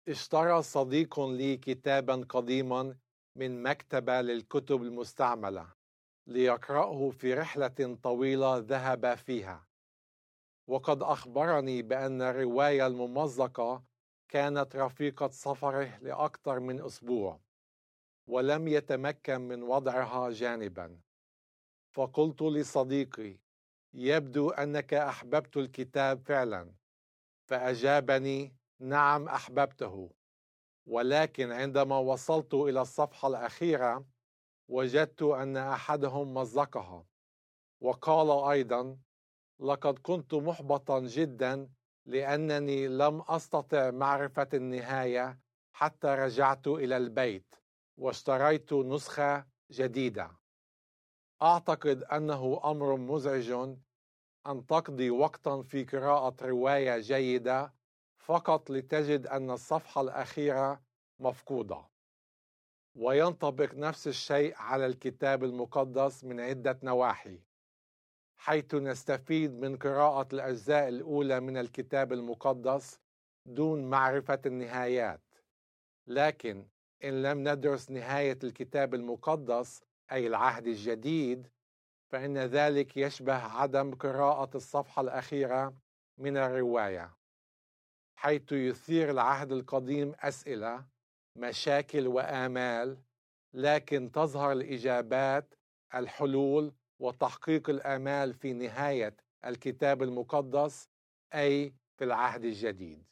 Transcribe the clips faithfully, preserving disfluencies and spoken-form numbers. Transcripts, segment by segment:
اشترى صديق لي كتابا قديما من مكتبة للكتب المستعملة ليقرأه في رحلة طويلة ذهب فيها، وقد أخبرني بأن الرواية الممزقة كانت رفيقة سفره لأكثر من أسبوع ولم يتمكن من وضعها جانبا. فقلت لصديقي: يبدو أنك أحببت الكتاب فعلا. فأجابني: نعم أحببته، ولكن عندما وصلت إلى الصفحة الأخيرة وجدت أن أحدهم مزقها. وقال أيضا: لقد كنت محبطا جدا لأنني لم أستطع معرفة النهاية حتى رجعت إلى البيت واشتريت نسخة جديدة. أعتقد أنه أمر مزعج أن تقضي وقتا في قراءة رواية جيدة فقط لتجد أن الصفحة الأخيرة مفقودة. وينطبق نفس الشيء على الكتاب المقدس من عدة نواحي، حيث نستفيد من قراءة الأجزاء الأولى من الكتاب المقدس دون معرفة النهايات. لكن إن لم ندرس نهاية الكتاب المقدس أي العهد الجديد، فإن ذلك يشبه عدم قراءة الصفحة الأخيرة من الرواية، حيث يثير العهد القديم أسئلة، مشاكل وآمال، لكن تظهر الإجابات، الحلول وتحقيق الآمال في نهاية الكتاب المقدس أي في العهد الجديد.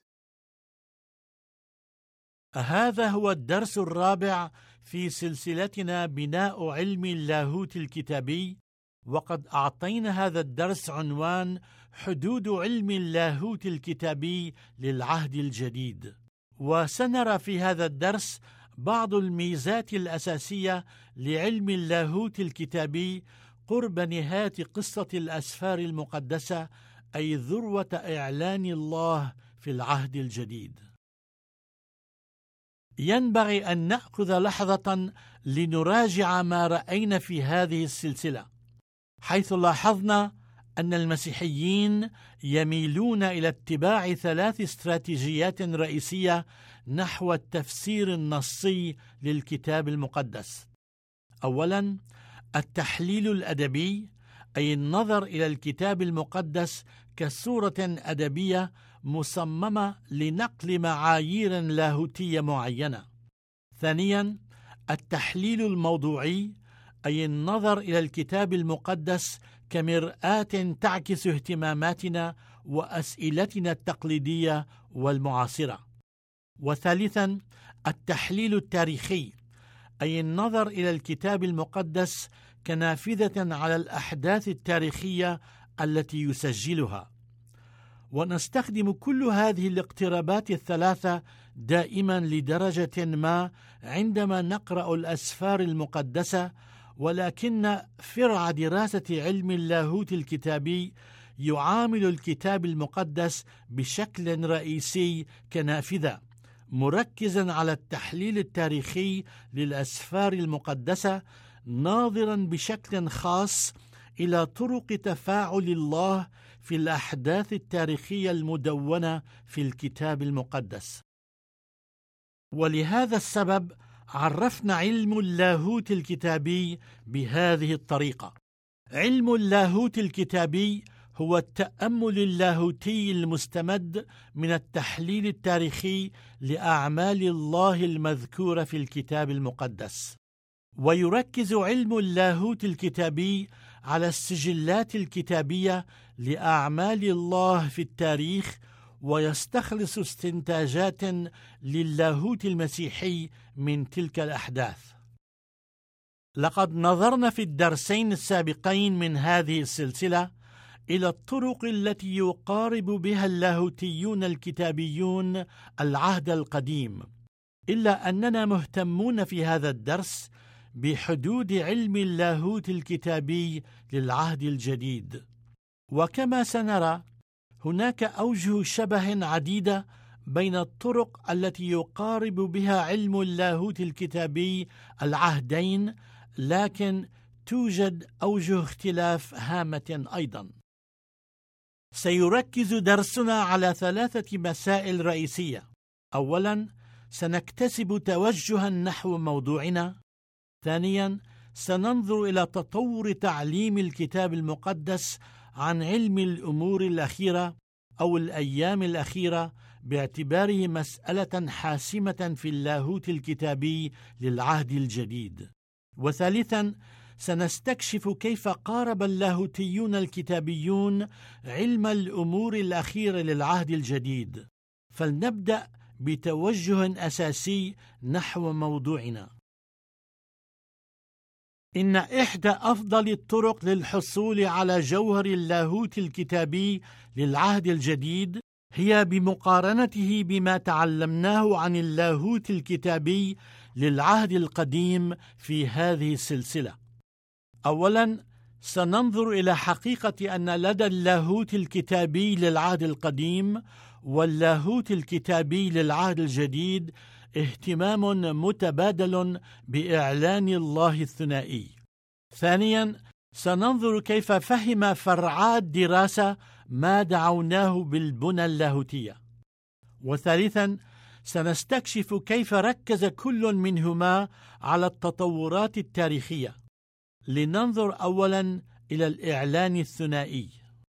هذا هو الدرس الرابع في سلسلتنا بناء علم اللاهوت الكتابي، وقد أعطينا هذا الدرس عنوان حدود علم اللاهوت الكتابي للعهد الجديد. وسنرى في هذا الدرس بعض الميزات الأساسية لعلم اللاهوت الكتابي قرب نهاية قصة الأسفار المقدسة، أي ذروة إعلان الله في العهد الجديد. ينبغي أن نأخذ لحظة لنراجع ما رأينا في هذه السلسلة، حيث لاحظنا أن المسيحيين يميلون إلى اتباع ثلاث استراتيجيات رئيسية نحو التفسير النصي للكتاب المقدس. أولاً، التحليل الأدبي، أي النظر إلى الكتاب المقدس كصورة أدبية مصممة لنقل معايير لاهوتية معينة. ثانياً، التحليل الموضوعي، أي النظر إلى الكتاب المقدس كمرآة تعكس اهتماماتنا وأسئلتنا التقليدية والمعاصرة. وثالثاً، التحليل التاريخي، أي النظر إلى الكتاب المقدس كنافذة على الأحداث التاريخية التي يسجلها. ونستخدم كل هذه الاقترابات الثلاثة دائما لدرجة ما عندما نقرأ الأسفار المقدسة، ولكن فرع دراسة علم اللاهوت الكتابي يعامل الكتاب المقدس بشكل رئيسي كنافذة، مركزا على التحليل التاريخي للأسفار المقدسة، ناظرا بشكل خاص إلى طرق تفاعل الله في الأحداث التاريخية المدونة في الكتاب المقدس. ولهذا السبب عرفنا علم اللاهوت الكتابي بهذه الطريقة: علم اللاهوت الكتابي هو التأمل اللاهوتي المستمد من التحليل التاريخي لأعمال الله المذكورة في الكتاب المقدس. ويركز علم اللاهوت الكتابي على السجلات الكتابية لأعمال الله في التاريخ، ويستخلص استنتاجات للاهوت المسيحي من تلك الأحداث. لقد نظرنا في الدرسين السابقين من هذه السلسلة إلى الطرق التي يقارب بها اللاهوتيون الكتابيون العهد القديم، إلا أننا مهتمون في هذا الدرس بحدود علم اللاهوت الكتابي للعهد الجديد. وكما سنرى، هناك أوجه شبه عديدة بين الطرق التي يقارب بها علم اللاهوت الكتابي العهدين، لكن توجد أوجه اختلاف هامة أيضا. سيركز درسنا على ثلاثة مسائل رئيسية. أولا، سنكتسب توجها نحو موضوعنا. ثانياً، سننظر إلى تطور تعليم الكتاب المقدس عن علم الأمور الأخيرة أو الأيام الأخيرة باعتباره مسألة حاسمة في اللاهوت الكتابي للعهد الجديد. وثالثاً، سنستكشف كيف قارب اللاهوتيون الكتابيون علم الأمور الأخيرة للعهد الجديد. فلنبدأ بتوجه أساسي نحو موضوعنا. إن إحدى أفضل الطرق للحصول على جوهر اللاهوت الكتابي للعهد الجديد هي بمقارنته بما تعلمناه عن اللاهوت الكتابي للعهد القديم في هذه السلسلة. أولاً، سننظر إلى حقيقة أن لدى اللاهوت الكتابي للعهد القديم واللاهوت الكتابي للعهد الجديد اهتمام متبادل بإعلان الله الثنائي. ثانياً، سننظر كيف فهم فرعا الدراسة ما دعوناه بالبنى اللاهوتية. وثالثاً، سنستكشف كيف ركز كل منهما على التطورات التاريخية. لننظر أولاً إلى الإعلان الثنائي.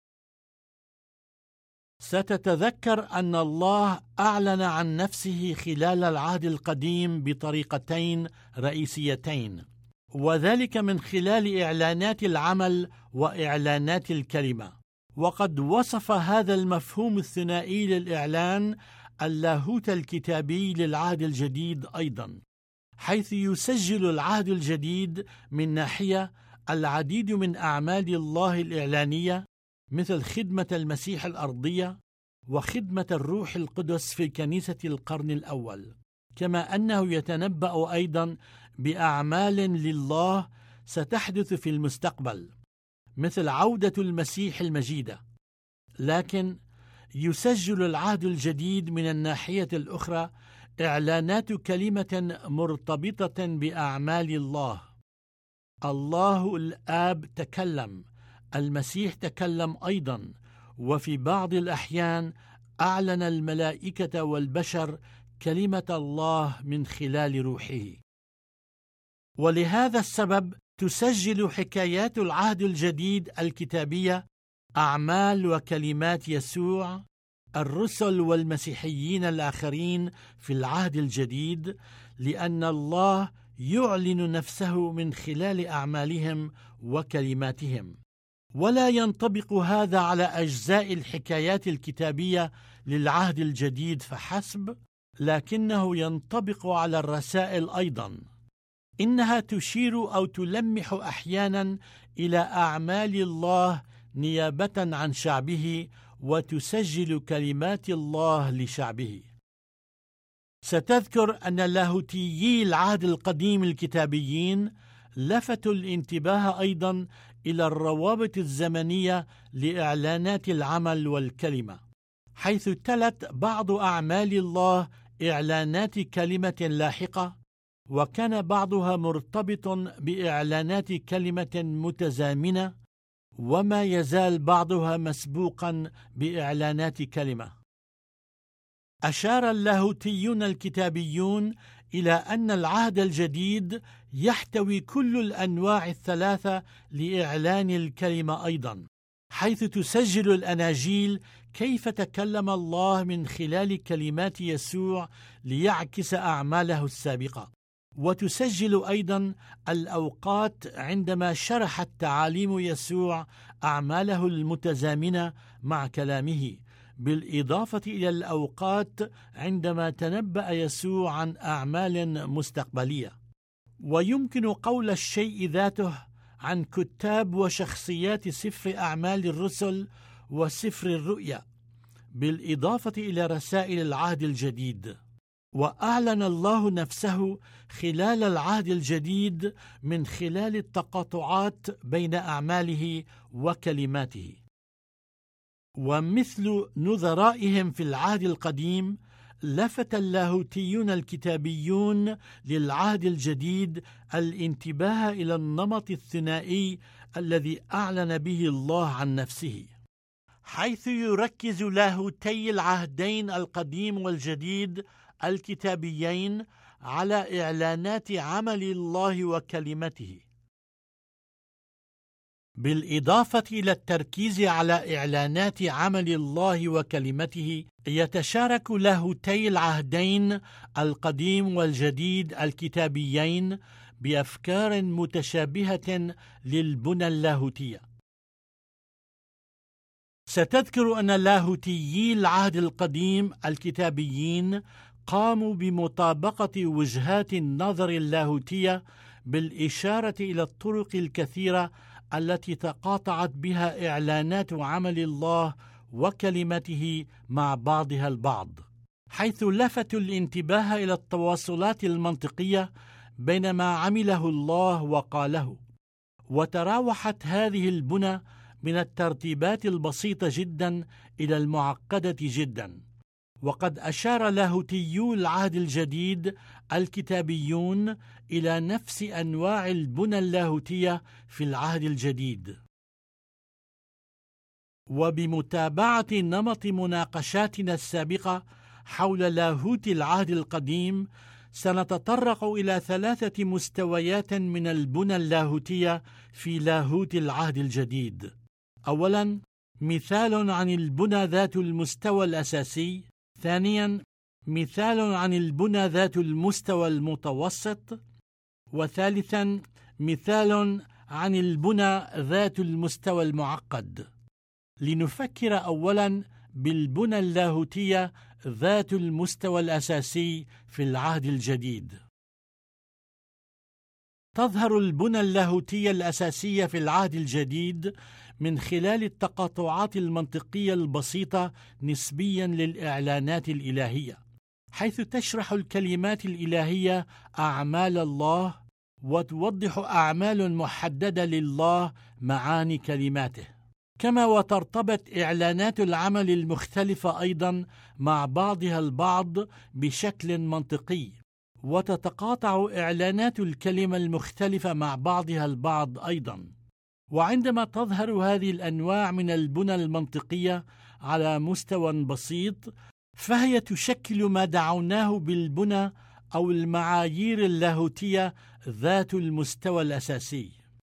ستتذكر أن الله أعلن عن نفسه خلال العهد القديم بطريقتين رئيسيتين، وذلك من خلال إعلانات العمل وإعلانات الكلمة. وقد وصف هذا المفهوم الثنائي للإعلان اللاهوت الكتابي للعهد الجديد أيضاً، حيث يسجل العهد الجديد من ناحية العديد من أعمال الله الإعلانية، مثل خدمة المسيح الأرضية وخدمة الروح القدس في كنيسة القرن الأول، كما أنه يتنبأ أيضا بأعمال لله ستحدث في المستقبل مثل عودة المسيح المجيدة. لكن يسجل العهد الجديد من الناحية الأخرى إعلانات كلمة مرتبطة بأعمال الله. الله الآب تكلم، المسيح تكلم أيضا، وفي بعض الأحيان أعلن الملائكة والبشر كلمة الله من خلال روحه. ولهذا السبب تسجل حكايات العهد الجديد الكتابية أعمال وكلمات يسوع، الرسل والمسيحيين الآخرين في العهد الجديد، لأن الله يعلن نفسه من خلال أعمالهم وكلماتهم. ولا ينطبق هذا على أجزاء الحكايات الكتابية للعهد الجديد فحسب، لكنه ينطبق على الرسائل أيضا. إنها تشير أو تلمح أحيانا إلى أعمال الله نيابة عن شعبه، وتسجل كلمات الله لشعبه. ستذكر أن لاهوتيي العهد القديم الكتابيين لفتوا الانتباه أيضا إلى الروابط الزمنية لإعلانات العمل والكلمة، حيث تلت بعض أعمال الله إعلانات كلمة لاحقة، وكان بعضها مرتبط بإعلانات كلمة متزامنة، وما يزال بعضها مسبوقا بإعلانات كلمة. أشار اللاهوتيون الكتابيون إلى أن العهد الجديد يحتوي كل الأنواع الثلاثة لإعلان الكلمة أيضا، حيث تسجل الأناجيل كيف تكلم الله من خلال كلمات يسوع ليعكس أعماله السابقة، وتسجل أيضا الأوقات عندما شرحت تعاليم يسوع أعماله المتزامنة مع كلامه، بالإضافة إلى الأوقات عندما تنبأ يسوع عن أعمال مستقبلية. ويمكن قول الشيء ذاته عن كتاب وشخصيات سفر أعمال الرسل وسفر الرؤيا، بالإضافة إلى رسائل العهد الجديد. وأعلن الله نفسه خلال العهد الجديد من خلال التقاطعات بين أعماله وكلماته. ومثل نظرائهم في العهد القديم، لفت اللاهوتيون الكتابيون للعهد الجديد الانتباه إلى النمط الثنائي الذي أعلن به الله عن نفسه، حيث يركز لاهوتي العهدين القديم والجديد الكتابيين على إعلانات عمل الله وكلمته. بالإضافة إلى التركيز على إعلانات عمل الله وكلمته، يتشارك لاهوتي العهدين القديم والجديد الكتابيين بأفكار متشابهة للبنى اللاهوتية. ستذكر أن لاهوتيي العهد القديم الكتابيين قاموا بمطابقة وجهات النظر اللاهوتية بالإشارة إلى الطرق الكثيرة التي تقاطعت بها إعلانات عمل الله وكلمته مع بعضها البعض، حيث لفتوا الانتباه إلى التواصلات المنطقية بين ما عمله الله وقاله. وتراوحت هذه البنى من الترتيبات البسيطة جدا إلى المعقدة جدا. وقد أشار لاهوتيو العهد الجديد الكتابيون إلى نفس أنواع البنى اللاهوتية في العهد الجديد. وبمتابعة نمط مناقشاتنا السابقة حول لاهوت العهد القديم، سنتطرق إلى ثلاثة مستويات من البنى اللاهوتية في لاهوت العهد الجديد. أولاً، مثال عن البنى ذات المستوى الأساسي. ثانياً، مثال عن البنى ذات المستوى المتوسط. وثالثاً، مثال عن البنى ذات المستوى المعقد. لنفكر أولاً بالبنى اللاهوتية ذات المستوى الأساسي في العهد الجديد. تظهر البنى اللاهوتية الأساسية في العهد الجديد من خلال التقاطعات المنطقية البسيطة نسبياً للإعلانات الإلهية، حيث تشرح الكلمات الإلهية أعمال الله، وتوضح أعمال محددة لله معاني كلماته. كما وترتبط إعلانات العمل المختلفة أيضاً مع بعضها البعض بشكل منطقي، وتتقاطع إعلانات الكلمة المختلفة مع بعضها البعض أيضاً. وعندما تظهر هذه الأنواع من البنى المنطقية على مستوى بسيط، فهي تشكل ما دعوناه بالبنى أو المعايير اللاهوتية ذات المستوى الأساسي.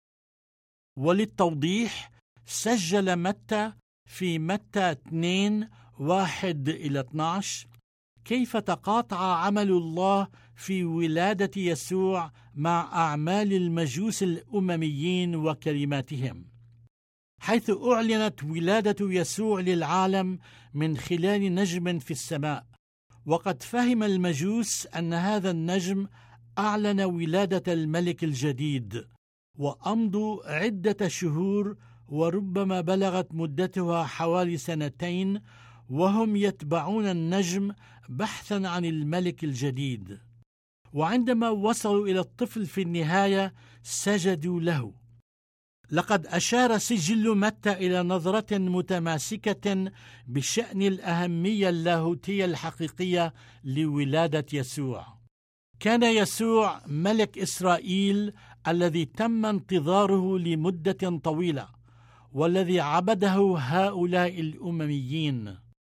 وللتوضيح، سجل متى في متى اثنين واحد إلى اثناشر كيف تقاطع عمل الله في ولادة يسوع مع أعمال المجوس الأمميين وكلماتهم، حيث أعلنت ولادة يسوع للعالم من خلال نجم في السماء. وقد فهم المجوس أن هذا النجم أعلن ولادة الملك الجديد، وأمضوا عدة شهور وربما بلغت مدتها حوالي سنتين وهم يتبعون النجم بحثا عن الملك الجديد. وعندما وصلوا إلى الطفل في النهاية سجدوا له. لقد أشار سجل متى إلى نظرة متماسكة بشأن الأهمية اللاهوتية الحقيقية لولادة يسوع. كان يسوع ملك إسرائيل الذي تم انتظاره لمدة طويلة، والذي عبده هؤلاء الأمميين.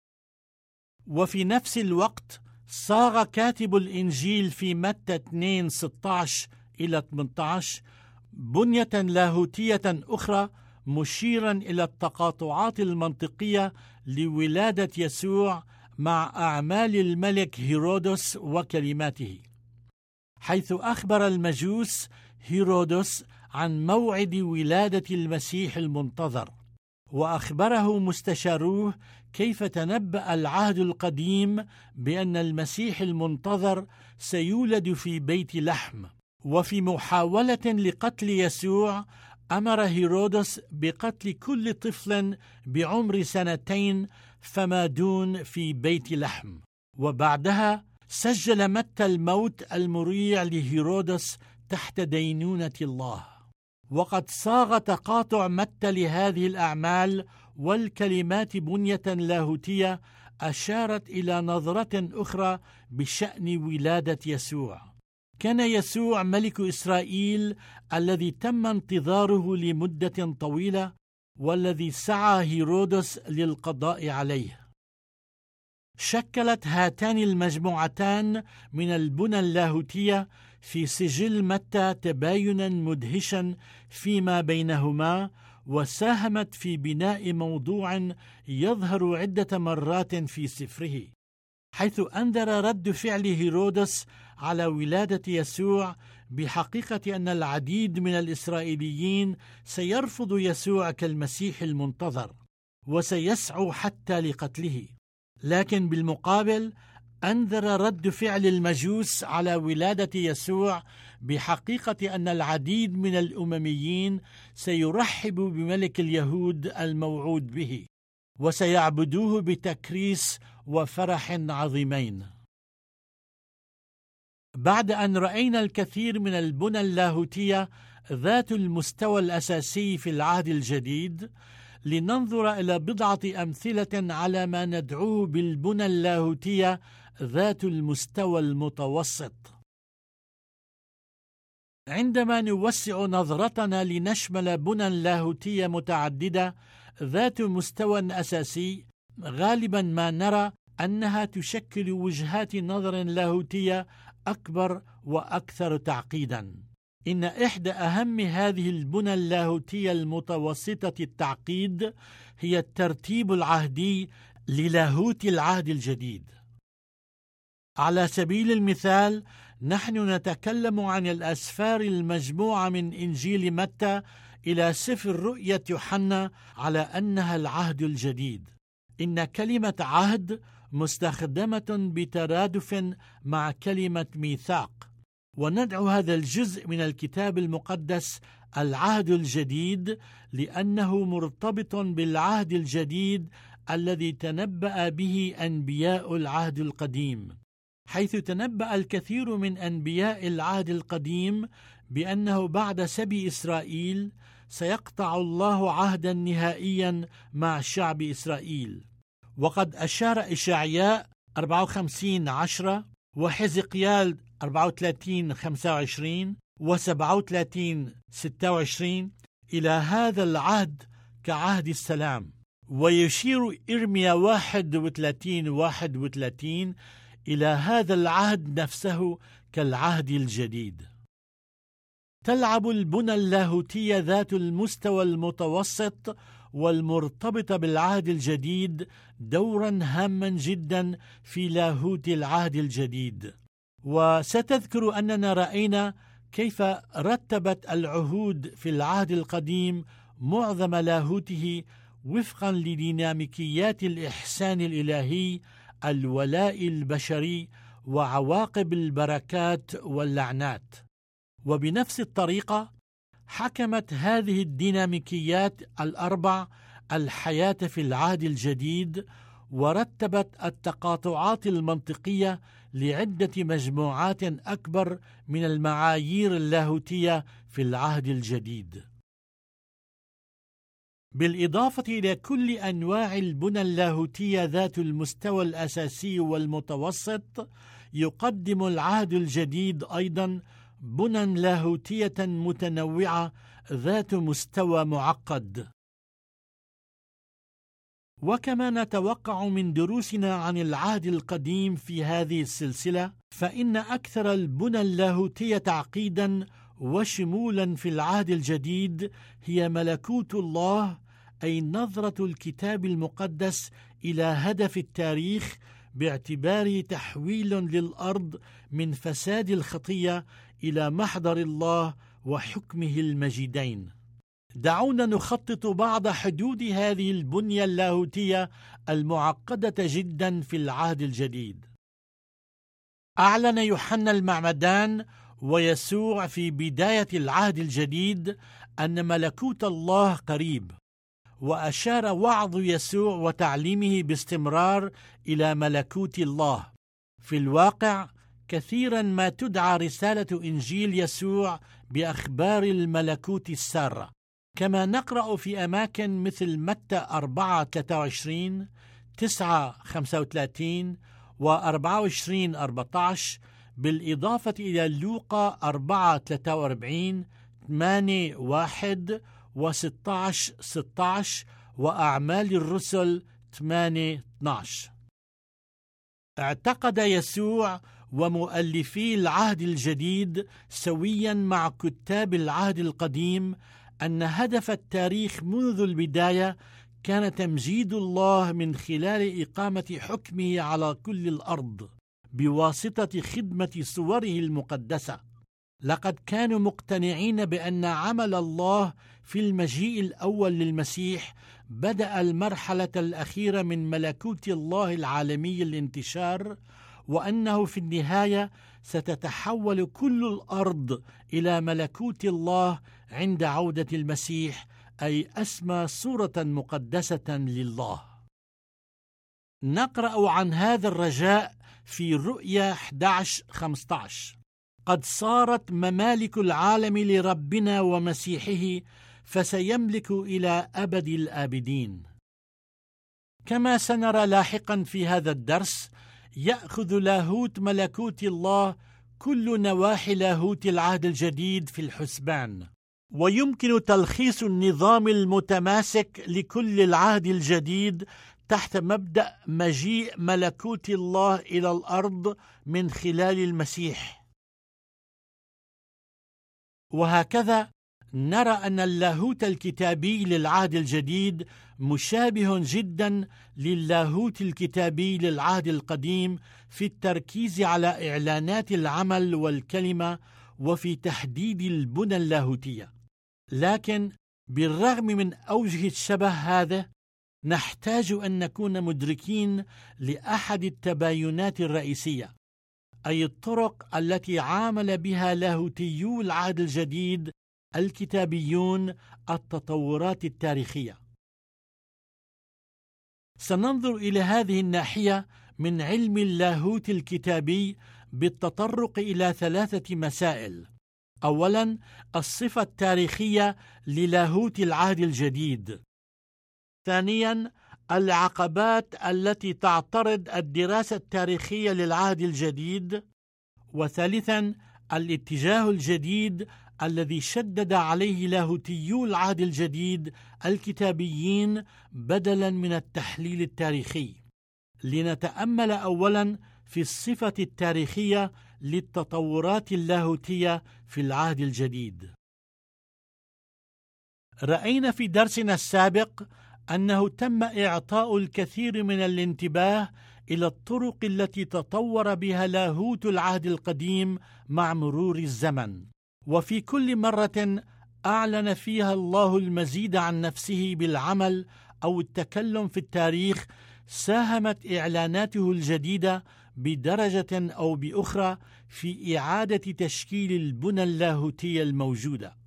وفي نفس الوقت صاغ كاتب الإنجيل في متى اثنين ستة عشر إلى ثمانية عشر بنية لاهوتية أخرى، مشيرا إلى التقاطعات المنطقية لولادة يسوع مع أعمال الملك هيرودس وكلماته، حيث أخبر المجوس هيرودس عن موعد ولادة المسيح المنتظر، وأخبره مستشاروه كيف تنبأ العهد القديم بأن المسيح المنتظر سيولد في بيت لحم. وفي محاولة لقتل يسوع أمر هيرودس بقتل كل طفل بعمر سنتين فما دون في بيت لحم. وبعدها سجل متى الموت المريع لهيرودس تحت دينونة الله. وقد صاغ تقاطع متى لهذه الأعمال والكلمات بنية لاهوتية أشارت إلى نظرة أخرى بشأن ولادة يسوع. كان يسوع ملك إسرائيل الذي تم انتظاره لمدة طويلة، والذي سعى هيرودس للقضاء عليه. شكلت هاتان المجموعتان من البنى اللاهوتية في سجل متى تباينا مدهشا فيما بينهما، وساهمت في بناء موضوع يظهر عدة مرات في سفره، حيث أنذر رد فعل هيرودس على ولادة يسوع بحقيقة أن العديد من الإسرائيليين سيرفض يسوع كالمسيح المنتظر وسيسعوا حتى لقتله. لكن بالمقابل أنذر رد فعل المجوس على ولادة يسوع بحقيقة أن العديد من الأمميين سيرحب بملك اليهود الموعود به وسيعبدوه بتكريس وفرح عظيمين. بعد أن رأينا الكثير من البنى اللاهوتية ذات المستوى الأساسي في العهد الجديد، لننظر إلى بضعة أمثلة على ما ندعوه بالبنى اللاهوتية ذات المستوى المتوسط. عندما نوسع نظرتنا لنشمل بنى لاهوتية متعددة ذات مستوى أساسي، غالبا ما نرى أنها تشكل وجهات نظر لاهوتية أكبر وأكثر تعقيدا. إن إحدى أهم هذه البنى اللاهوتية المتوسطة التعقيد هي الترتيب العهدي للاهوت العهد الجديد. على سبيل المثال، نحن نتكلم عن الأسفار المجموعة من إنجيل متى إلى سفر رؤية يوحنا على أنها العهد الجديد. إن كلمة عهد مستخدمة بترادف مع كلمة ميثاق، وندعو هذا الجزء من الكتاب المقدس العهد الجديد لأنه مرتبط بالعهد الجديد الذي تنبأ به أنبياء العهد القديم، حيث تنبأ الكثير من أنبياء العهد القديم بأنه بعد سبي إسرائيل سيقطع الله عهدا نهائيا مع شعب إسرائيل. وقد أشار إشعياء أربعة وخمسين عشرة وحزقيال أربعة وثلاثين خمسة وعشرين وسبعة وثلاثين ستة وعشرين إلى هذا العهد كعهد السلام، ويشير إرميا واحد وثلاثين واحد وثلاثين إلى هذا العهد نفسه كالعهد الجديد. تلعب البنى اللاهوتية ذات المستوى المتوسط والمرتبطة بالعهد الجديد دورا هاما جدا في لاهوت العهد الجديد. وستذكر أننا رأينا كيف رتبت العهود في العهد القديم معظم لاهوته وفقا لديناميكيات الإحسان الإلهي، الولاء البشري، وعواقب البركات واللعنات. وبنفس الطريقة حكمت هذه الديناميكيات الأربع الحياة في العهد الجديد، ورتبت التقاطعات المنطقية لعدة مجموعات أكبر من المعايير اللاهوتية في العهد الجديد. بالإضافة إلى كل أنواع البنى اللاهوتية ذات المستوى الأساسي والمتوسط، يقدم العهد الجديد أيضا بنى لاهوتية متنوعة ذات مستوى معقد. وكما نتوقع من دروسنا عن العهد القديم في هذه السلسلة، فإن أكثر البنى اللاهوتية تعقيدا وشمولا في العهد الجديد هي ملكوت الله، أي نظرة الكتاب المقدس إلى هدف التاريخ باعتباره تحويل للأرض من فساد الخطية إلى محضر الله وحكمه المجيدين. دعونا نخطط بعض حدود هذه البنية اللاهوتية المعقدة جدا في العهد الجديد. أعلن يوحنا المعمدان ويسوع في بداية العهد الجديد أن ملكوت الله قريب، وأشار وعظ يسوع وتعليمه باستمرار إلى ملكوت الله. في الواقع كثيرا ما تدعى رسالة إنجيل يسوع بأخبار الملكوت السارة، كما نقرأ في أماكن مثل متى أربعة ثلاثة وعشرين، تسعة خمسة وثلاثين وأربعة وعشرين أربعة عشر، بالإضافة إلى لوقا أربعة ثلاثة وأربعين، ثمانية واحد وستة عشر ستة عشر وأعمال الرسل ثمانية اثني عشر. اعتقد يسوع ومؤلفي العهد الجديد سويا مع كتاب العهد القديم أن هدف التاريخ منذ البداية كان تمجيد الله من خلال إقامة حكمه على كل الأرض بواسطة خدمة صوره المقدسة. لقد كانوا مقتنعين بأن عمل الله في المجيء الأول للمسيح بدأ المرحلة الأخيرة من ملكوت الله العالمي الانتشار، وأنه في النهاية ستتحول كل الأرض إلى ملكوت الله عند عودة المسيح، أي أسمى صورة مقدسة لله. نقرأ عن هذا الرجاء في رؤيا أحد عشر خمسة عشر: قد صارت ممالك العالم لربنا ومسيحه، فسيملك إلى أبد الآبدين. كما سنرى لاحقا في هذا الدرس، يأخذ لاهوت ملكوت الله كل نواحي لاهوت العهد الجديد في الحسبان، ويمكن تلخيص النظام المتماسك لكل العهد الجديد تحت مبدأ مجيء ملكوت الله إلى الأرض من خلال المسيح. وهكذا نرى أن اللاهوت الكتابي للعهد الجديد مشابه جدا للاهوت الكتابي للعهد القديم في التركيز على إعلانات العمل والكلمة وفي تحديد البنى اللاهوتية. لكن بالرغم من أوجه الشبه هذا، نحتاج أن نكون مدركين لأحد التباينات الرئيسية، أي الطرق التي عامل بها لاهوتيو العهد الجديد الكتابيون التطورات التاريخية. سننظر إلى هذه الناحية من علم اللاهوت الكتابي بالتطرق إلى ثلاثة مسائل. أولاً، الصفة التاريخية للاهوت العهد الجديد. ثانياً، العقبات التي تعترض الدراسة التاريخية للعهد الجديد. وثالثاً، الاتجاه الجديد الذي شدد عليه لاهوتيو العهد الجديد الكتابيين بدلاً من التحليل التاريخي. لنتأمل أولاً في الصفة التاريخية للتطورات اللاهوتية في العهد الجديد. رأينا في درسنا السابق أنه تم إعطاء الكثير من الانتباه إلى الطرق التي تطور بها لاهوت العهد القديم مع مرور الزمن، وفي كل مرة أعلن فيها الله المزيد عن نفسه بالعمل أو التكلم في التاريخ، ساهمت إعلاناته الجديدة بدرجة أو بأخرى في إعادة تشكيل البنى اللاهوتية الموجودة.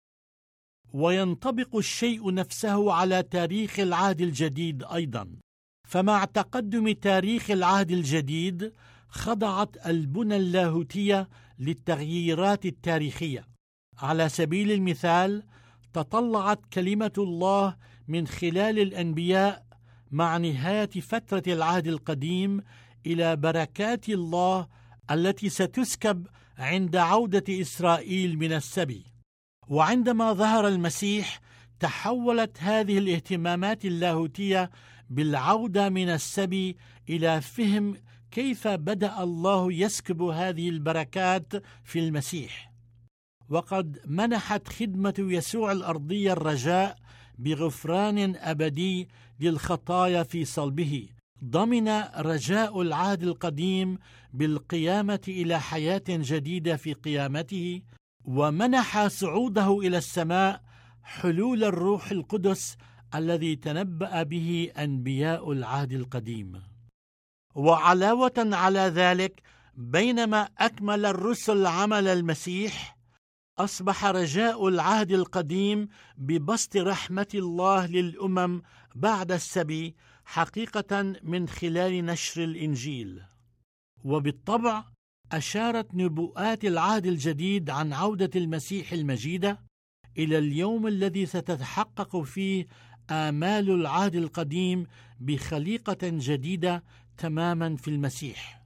وينطبق الشيء نفسه على تاريخ العهد الجديد أيضا، فمع تقدم تاريخ العهد الجديد خضعت البنى اللاهوتية للتغييرات التاريخية. على سبيل المثال، تطلعت كلمة الله من خلال الأنبياء مع نهاية فترة العهد القديم إلى بركات الله التي ستسكب عند عودة إسرائيل من السبي. وعندما ظهر المسيح، تحولت هذه الاهتمامات اللاهوتية بالعودة من السبي إلى فهم كيف بدأ الله يسكب هذه البركات في المسيح. وقد منحت خدمة يسوع الأرضية الرجاء بغفران أبدي للخطايا في صلبه، ضمن رجاء العهد القديم بالقيامة إلى حياة جديدة في قيامته، ومنح صعوده إلى السماء حلول الروح القدس الذي تنبأ به أنبياء العهد القديم. وعلاوة على ذلك، بينما أكمل الرسل عمل المسيح، أصبح رجاء العهد القديم ببسط رحمة الله للأمم بعد السبي حقيقة من خلال نشر الإنجيل. وبالطبع أشارت نبوءات العهد الجديد عن عودة المسيح المجيدة إلى اليوم الذي ستتحقق فيه آمال العهد القديم بخليقة جديدة تماما في المسيح.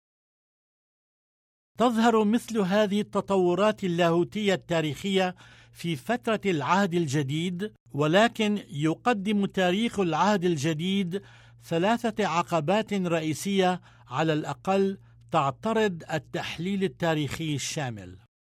تظهر مثل هذه التطورات اللاهوتية التاريخية في فترة العهد الجديد، ولكن يقدم تاريخ العهد الجديد ثلاثة عقبات رئيسية على الأقل تعترض التحليل التاريخي الشامل.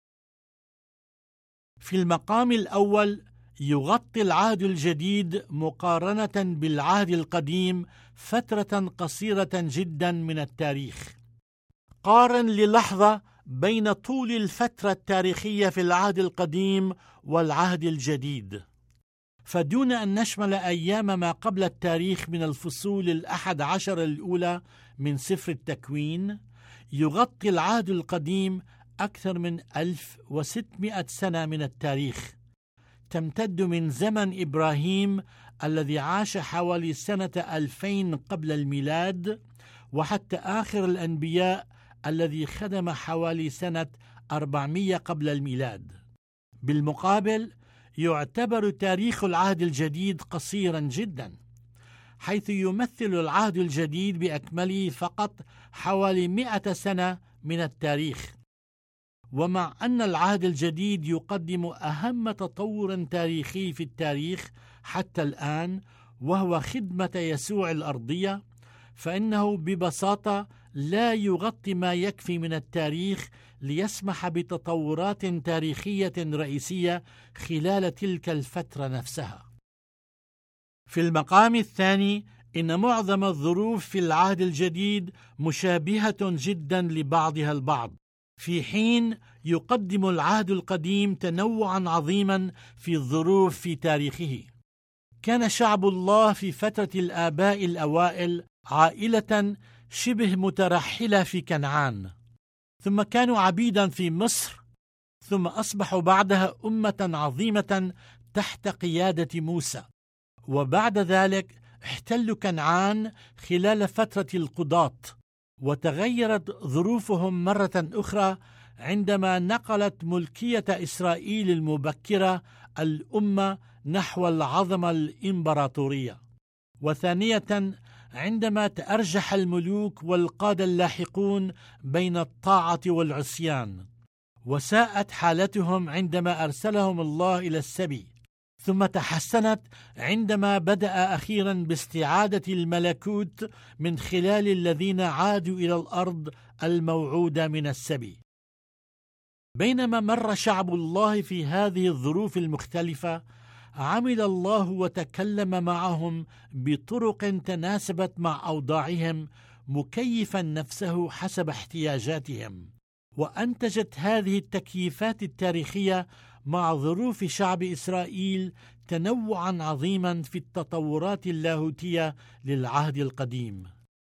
في المقام الأول، يغطي العهد الجديد مقارنة بالعهد القديم فترة قصيرة جدا من التاريخ. قارن للحظة بين طول الفترة التاريخية في العهد القديم والعهد الجديد. فدون أن نشمل أيام ما قبل التاريخ من الفصول الأحد عشر الأولى من سفر التكوين، يغطي العهد القديم أكثر من ألف وستمائة سنة من التاريخ، تمتد من زمن إبراهيم الذي عاش حوالي سنة ألفين قبل الميلاد وحتى آخر الأنبياء الذي خدم حوالي سنة أربعمائة قبل الميلاد. بالمقابل، يعتبر تاريخ العهد الجديد قصيرا جدا، حيث يمثل العهد الجديد بأكمله فقط حوالي مئة سنة من التاريخ. ومع أن العهد الجديد يقدم أهم تطور تاريخي في التاريخ حتى الآن، وهو خدمة يسوع الأرضية، فإنه ببساطة لا يغطي ما يكفي من التاريخ ليسمح بتطورات تاريخية رئيسية خلال تلك الفترة نفسها. في المقام الثاني، إن معظم الظروف في العهد الجديد مشابهة جدا لبعضها البعض، في حين يقدم العهد القديم تنوعا عظيما في الظروف في تاريخه. كان شعب الله في فترة الآباء الأوائل عائلة شبه مترحلة في كنعان، ثم كانوا عبيدا في مصر، ثم أصبحوا بعدها أمة عظيمة تحت قيادة موسى، وبعد ذلك احتلوا كنعان خلال فترة القضاة، وتغيرت ظروفهم مرة أخرى عندما نقلت ملكية إسرائيل المبكرة الأمة نحو العظمة الإمبراطورية، وثانية عندما تأرجح الملوك والقادة اللاحقون بين الطاعة والعصيان، وساءت حالتهم عندما أرسلهم الله إلى السبي، ثم تحسنت عندما بدأ أخيرا باستعادة الملكوت من خلال الذين عادوا إلى الأرض الموعودة من السبي. بينما مر شعب الله في هذه الظروف المختلفة، عمل الله وتكلم معهم بطرق تناسبت مع أوضاعهم، مكيفا نفسه حسب احتياجاتهم، وأنتجت هذه التكييفات التاريخية مع ظروف شعب إسرائيل تنوعا عظيما في التطورات اللاهوتية للعهد القديم.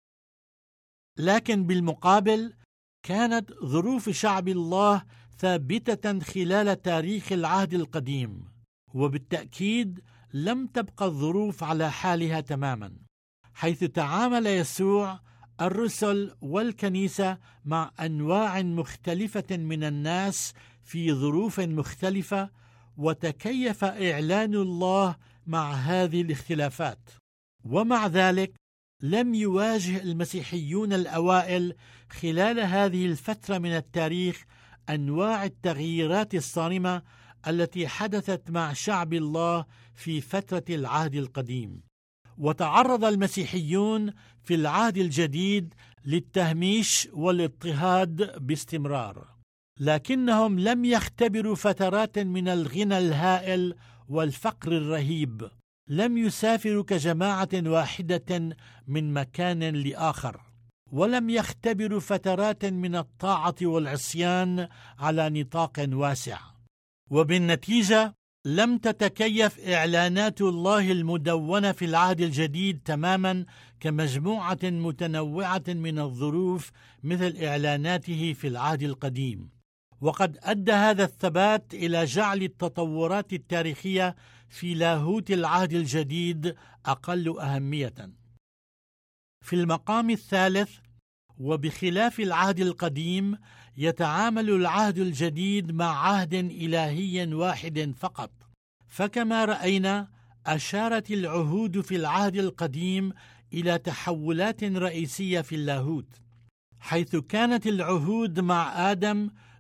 لكن بالمقابل، كانت ظروف شعب الله ثابتة خلال تاريخ العهد القديم، وبالتأكيد لم تبقى الظروف على حالها تماما، حيث تعامل يسوع، الرسل والكنيسة مع أنواع مختلفة من الناس في ظروف مختلفة، وتكيف إعلان الله مع هذه الاختلافات. ومع ذلك لم يواجه المسيحيون الأوائل خلال هذه الفترة من التاريخ أنواع التغييرات الصارمة التي حدثت مع شعب الله في فترة العهد القديم. وتعرض المسيحيون في العهد الجديد للتهميش والاضطهاد باستمرار، لكنهم لم يختبروا فترات من الغنى الهائل والفقر الرهيب. لم يسافروا كجماعة واحدة من مكان لآخر، ولم يختبروا فترات من الطاعة والعصيان على نطاق واسع. وبالنتيجة لم تتكيف إعلانات الله المدونة في العهد الجديد تماما كمجموعة متنوعة من الظروف مثل إعلاناته في العهد القديم. وقد أدى هذا الثبات إلى جعل التطورات التاريخية في لاهوت العهد الجديد أقل أهمية. في المقام الثالث، وبخلاف العهد القديم، يتعامل العهد الجديد مع عهد إلهي واحد فقط. فكما رأينا، أشارت العهود في العهد القديم إلى تحولات رئيسية في اللاهوت، حيث كانت العهود مع آدم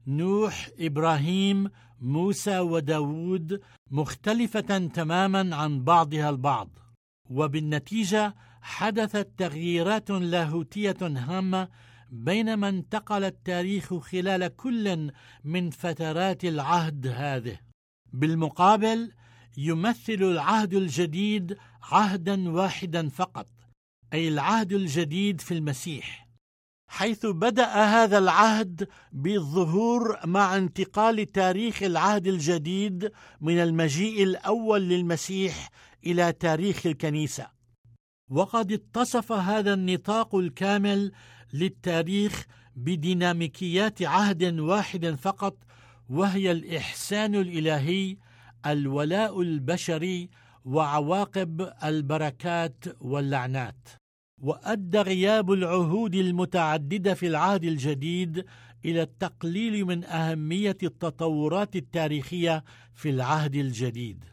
نوح، إبراهيم، موسى وداود مختلفة تماما عن بعضها البعض، وبالنتيجة حدثت تغييرات لاهوتية هامة بينما انتقل التاريخ خلال كل من فترات العهد هذه. بالمقابل يمثل العهد الجديد عهدا واحدا فقط، أي العهد الجديد في المسيح، حيث بدأ هذا العهد بالظهور مع انتقال تاريخ العهد الجديد من المجيء الأول للمسيح إلى تاريخ الكنيسة. وقد اتصف هذا النطاق الكامل للتاريخ بديناميكيات عهد واحد فقط، وهي الإحسان الإلهي، الولاء البشري، وعواقب البركات واللعنات. وأدى غياب العهود المتعددة في العهد الجديد إلى التقليل من أهمية التطورات التاريخية في العهد الجديد.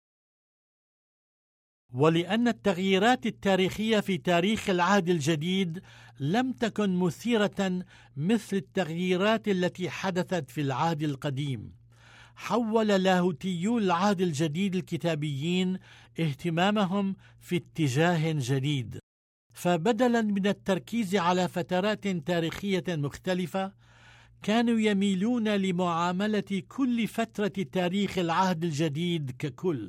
ولأن التغييرات التاريخية في تاريخ العهد الجديد لم تكن مثيرة مثل التغييرات التي حدثت في العهد القديم، حول لاهوتيو العهد الجديد الكتابيين اهتمامهم في اتجاه جديد، فبدلا من التركيز على فترات تاريخية مختلفة كانوا يميلون لمعاملة كل فترة تاريخ العهد الجديد ككل.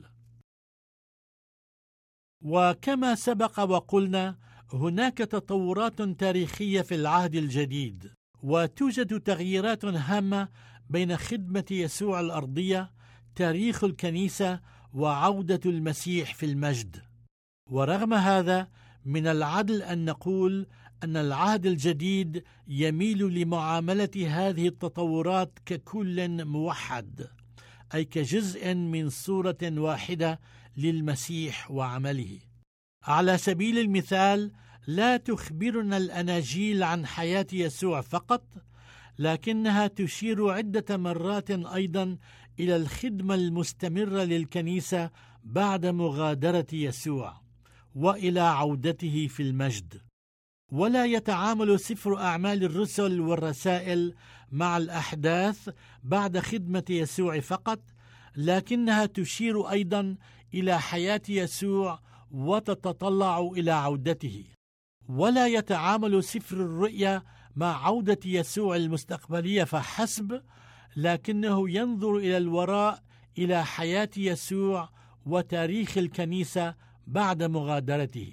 وكما سبق وقلنا، هناك تطورات تاريخية في العهد الجديد، وتوجد تغييرات هامة بين خدمة يسوع الأرضية، تاريخ الكنيسة، وعودة المسيح في المجد. ورغم هذا من العدل أن نقول أن العهد الجديد يميل لمعاملة هذه التطورات ككل موحد، أي كجزء من صورة واحدة للمسيح وعمله. على سبيل المثال، لا تخبرنا الأناجيل عن حياة يسوع فقط، لكنها تشير عدة مرات أيضا إلى الخدمة المستمرة للكنيسة بعد مغادرة يسوع وإلى عودته في المجد. ولا يتعامل سفر أعمال الرسل والرسائل مع الأحداث بعد خدمة يسوع فقط، لكنها تشير أيضا إلى حياة يسوع وتتطلع إلى عودته. ولا يتعامل سفر الرؤيا مع عودة يسوع المستقبلية فحسب، لكنه ينظر إلى الوراء إلى حياة يسوع وتاريخ الكنيسة بعد مغادرته.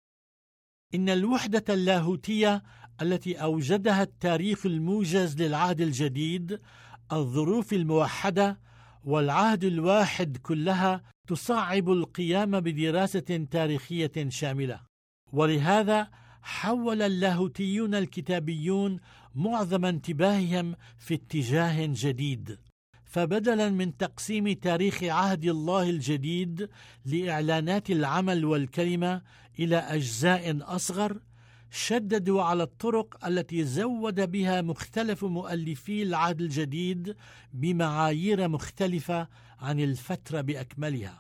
إن الوحدة اللاهوتية التي أوجدها التاريخ الموجز للعهد الجديد، الظروف الموحدة والعهد الواحد، كلها تصعب القيام بدراسة تاريخية شاملة. ولهذا حول اللاهوتيون الكتابيون معظم انتباههم في اتجاه جديد، فبدلا من تقسيم تاريخ عهد الله الجديد لإعلانات العمل والكلمة إلى أجزاء أصغر، شددوا على الطرق التي زود بها مختلف مؤلفي العهد الجديد بمعايير مختلفة عن الفترة بأكملها.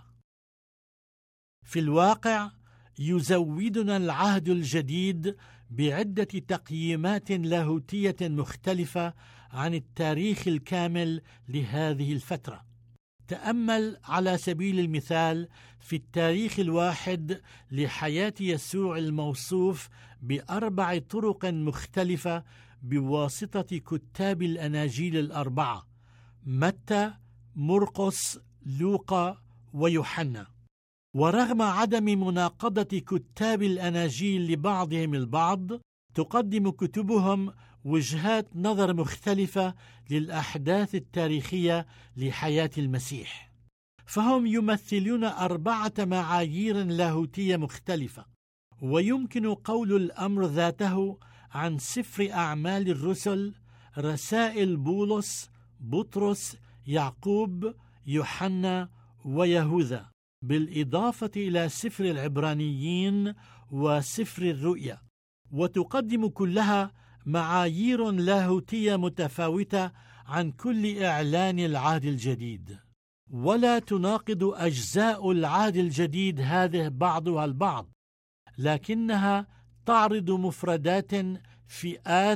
في الواقع يزودنا العهد الجديد بعدة تقييمات لاهوتية مختلفة عن التاريخ الكامل لهذه الفترة. تأمل على سبيل المثال في التاريخ الواحد لحياة يسوع الموصوف بأربع طرق مختلفة بواسطة كتاب الأناجيل الأربعة: متى، مرقس، لوقا، ويوحنا. ورغم عدم مناقضة كتاب الأناجيل لبعضهم البعض، تقدم كتبهم وجهات نظر مختلفة للأحداث التاريخية لحياة المسيح، فهم يمثلون أربعة معايير لاهوتية مختلفة. ويمكن قول الأمر ذاته عن سفر أعمال الرسل، رسائل بولس، بطرس، يعقوب، يوحنا، ويهوذا، بالإضافة إلى سفر العبرانيين وسفر الرؤيا، وتقدم كلها معايير لاهوتية متفاوتة عن كل إعلان العهد الجديد، ولا تناقض أجزاء العهد الجديد هذه بعضها البعض، لكنها تعرض مفردات، فئات،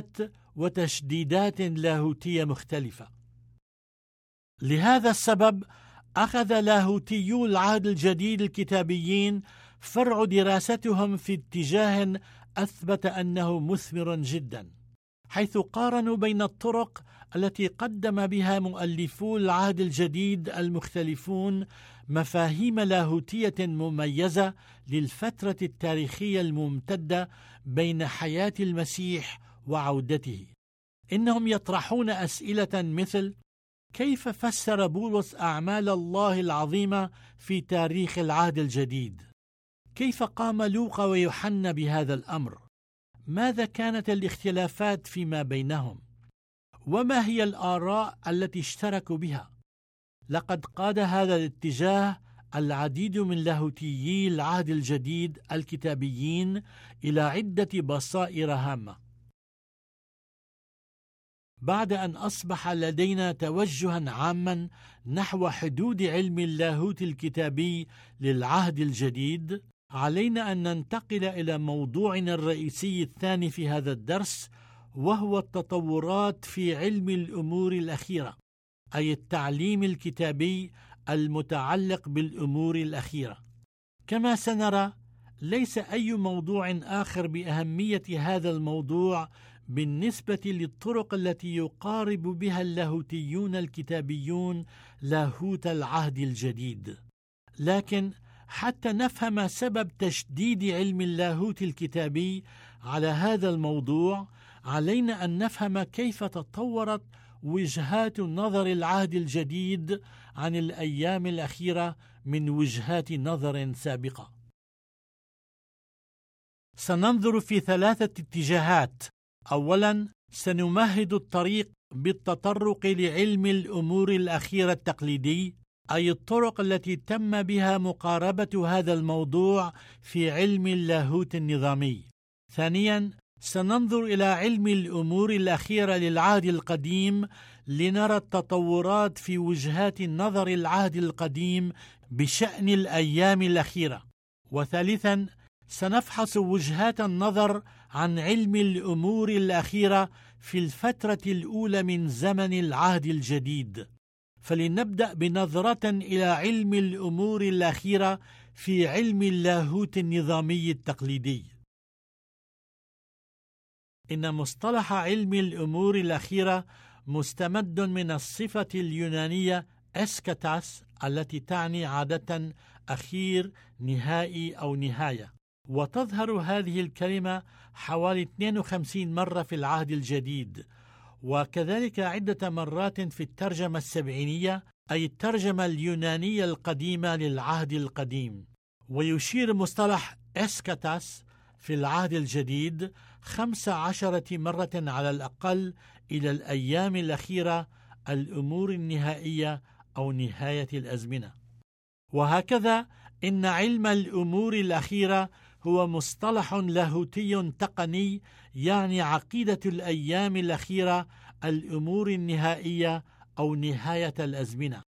وتشديدات لاهوتية مختلفة. لهذا السبب أخذ لاهوتيو العهد الجديد الكتابيين فرع دراستهم في اتجاه أثبت أنه مثمر جدا، حيث قارنوا بين الطرق التي قدم بها مؤلفو العهد الجديد المختلفون مفاهيم لاهوتية مميزة للفترة التاريخية الممتدة بين حياة المسيح وعودته. إنهم يطرحون أسئلة مثل: كيف فسر بولس أعمال الله العظيمة في تاريخ العهد الجديد؟ كيف قام لوقا ويوحنا بهذا الأمر؟ ماذا كانت الاختلافات فيما بينهم؟ وما هي الآراء التي اشتركوا بها؟ لقد قاد هذا الاتجاه العديد من لاهوتيي العهد الجديد الكتابيين إلى عدة بصائر هامة. بعد أن أصبح لدينا توجها عاما نحو حدود علم اللاهوت الكتابي للعهد الجديد، علينا أن ننتقل إلى موضوعنا الرئيسي الثاني في هذا الدرس، وهو التطورات في علم الأمور الأخيرة، أي التعليم الكتابي المتعلق بالأمور الأخيرة. كما سنرى، ليس أي موضوع آخر بأهمية هذا الموضوع بالنسبة للطرق التي يقارب بها اللاهوتيون الكتابيون لاهوت العهد الجديد. لكن حتى نفهم سبب تشديد علم اللاهوت الكتابي على هذا الموضوع، علينا أن نفهم كيف تطورت وجهات نظر العهد الجديد عن الأيام الأخيرة من وجهات نظر سابقة. سننظر في ثلاثة اتجاهات. أولا، سنمهد الطريق بالتطرق لعلم الأمور الأخيرة التقليدي، أي الطرق التي تم بها مقاربة هذا الموضوع في علم اللاهوت النظامي. ثانيا، سننظر إلى علم الأمور الأخيرة للعهد القديم لنرى التطورات في وجهات النظر العهد القديم بشأن الأيام الأخيرة. وثالثا، سنفحص وجهات النظر عن علم الأمور الأخيرة في الفترة الأولى من زمن العهد الجديد. فلنبدأ بنظرة إلى علم الأمور الأخيرة في علم اللاهوت النظامي التقليدي. إن مصطلح علم الأمور الأخيرة مستمد من الصفة اليونانية اسكاتاس، التي تعني عادة أخير، نهائي أو نهاية. وتظهر هذه الكلمة حوالي اثنين وخمسين مرة في العهد الجديد، وكذلك عدة مرات في الترجمة السبعينية، أي الترجمة اليونانية القديمة للعهد القديم. ويشير مصطلح اسكاتاس في العهد الجديد خمس عشرة مرة على الأقل إلى الأيام الأخيرة، الأمور النهائية أو نهاية الأزمنة. وهكذا إن علم الأمور الأخيرة هو مصطلح لاهوتي تقني يعني عقيدة الأيام الأخيرة، الأمور النهائية أو نهاية الأزمنة.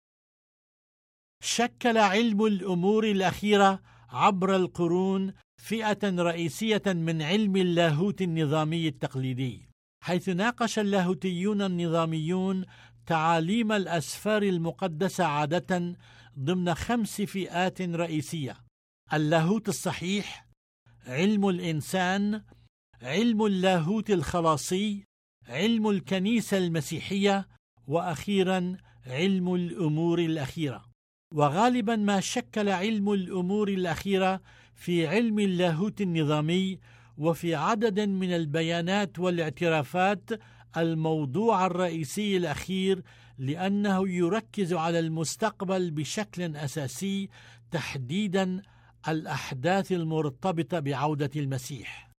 شكل علم الأمور الأخيرة عبر القرون فئة رئيسية من علم اللاهوت النظامي التقليدي، حيث ناقش اللاهوتيون النظاميون تعاليم الأسفار المقدسة عادة ضمن خمس فئات رئيسية: اللاهوت الصحيح، علم الإنسان، علم اللاهوت الخلاصي، علم الكنيسة المسيحية، وأخيرا علم الأمور الأخيرة. وغالبا ما شكل علم الأمور الأخيرة في علم اللاهوت النظامي وفي عدد من البيانات والاعترافات الموضوع الرئيسي الأخير، لأنه يركز على المستقبل بشكل أساسي، تحديدا الأحداث المرتبطة بعودة المسيح.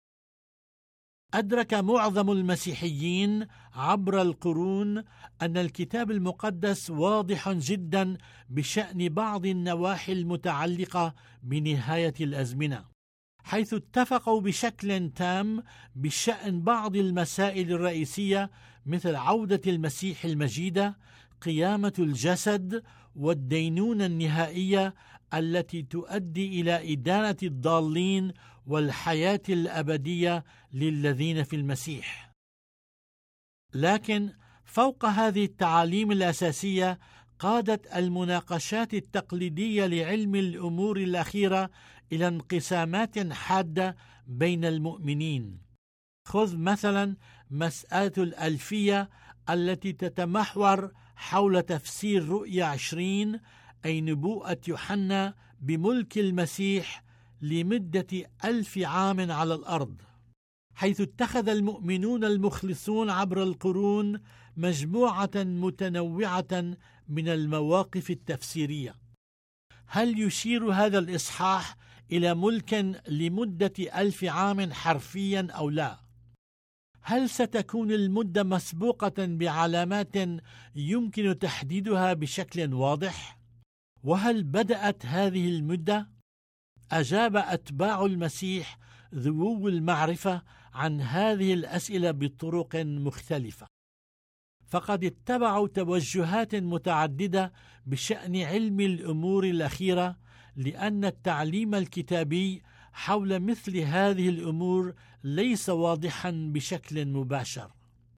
أدرك معظم المسيحيين عبر القرون أن الكتاب المقدس واضح جدا بشأن بعض النواحي المتعلقة بنهاية الأزمنة، حيث اتفقوا بشكل تام بشأن بعض المسائل الرئيسية مثل عودة المسيح المجيدة، قيامة الجسد، والدينونة النهائية التي تؤدي إلى إدانة الضالين والحياة الأبدية للذين في المسيح. لكن فوق هذه التعاليم الأساسية قادت المناقشات التقليدية لعلم الأمور الأخيرة إلى انقسامات حادة بين المؤمنين. خذ مثلا مسألة الألفية التي تتمحور حول تفسير رؤيا عشرين، أي نبوءة يوحنا بملك المسيح لمدة ألف عام على الأرض، حيث اتخذ المؤمنون المخلصون عبر القرون مجموعة متنوعة من المواقف التفسيرية. هل يشير هذا الإصحاح إلى ملك لمدة ألف عام حرفيا أو لا؟ هل ستكون المدة مسبوقة بعلامات يمكن تحديدها بشكل واضح؟ وهل بدأت هذه المدة؟ أجاب أتباع المسيح ذوو المعرفة عن هذه الأسئلة بطرق مختلفة، فقد اتبعوا توجهات متعددة بشأن علم الأمور الأخيرة، لأن التعليم الكتابي حول مثل هذه الأمور ليس واضحا بشكل مباشر.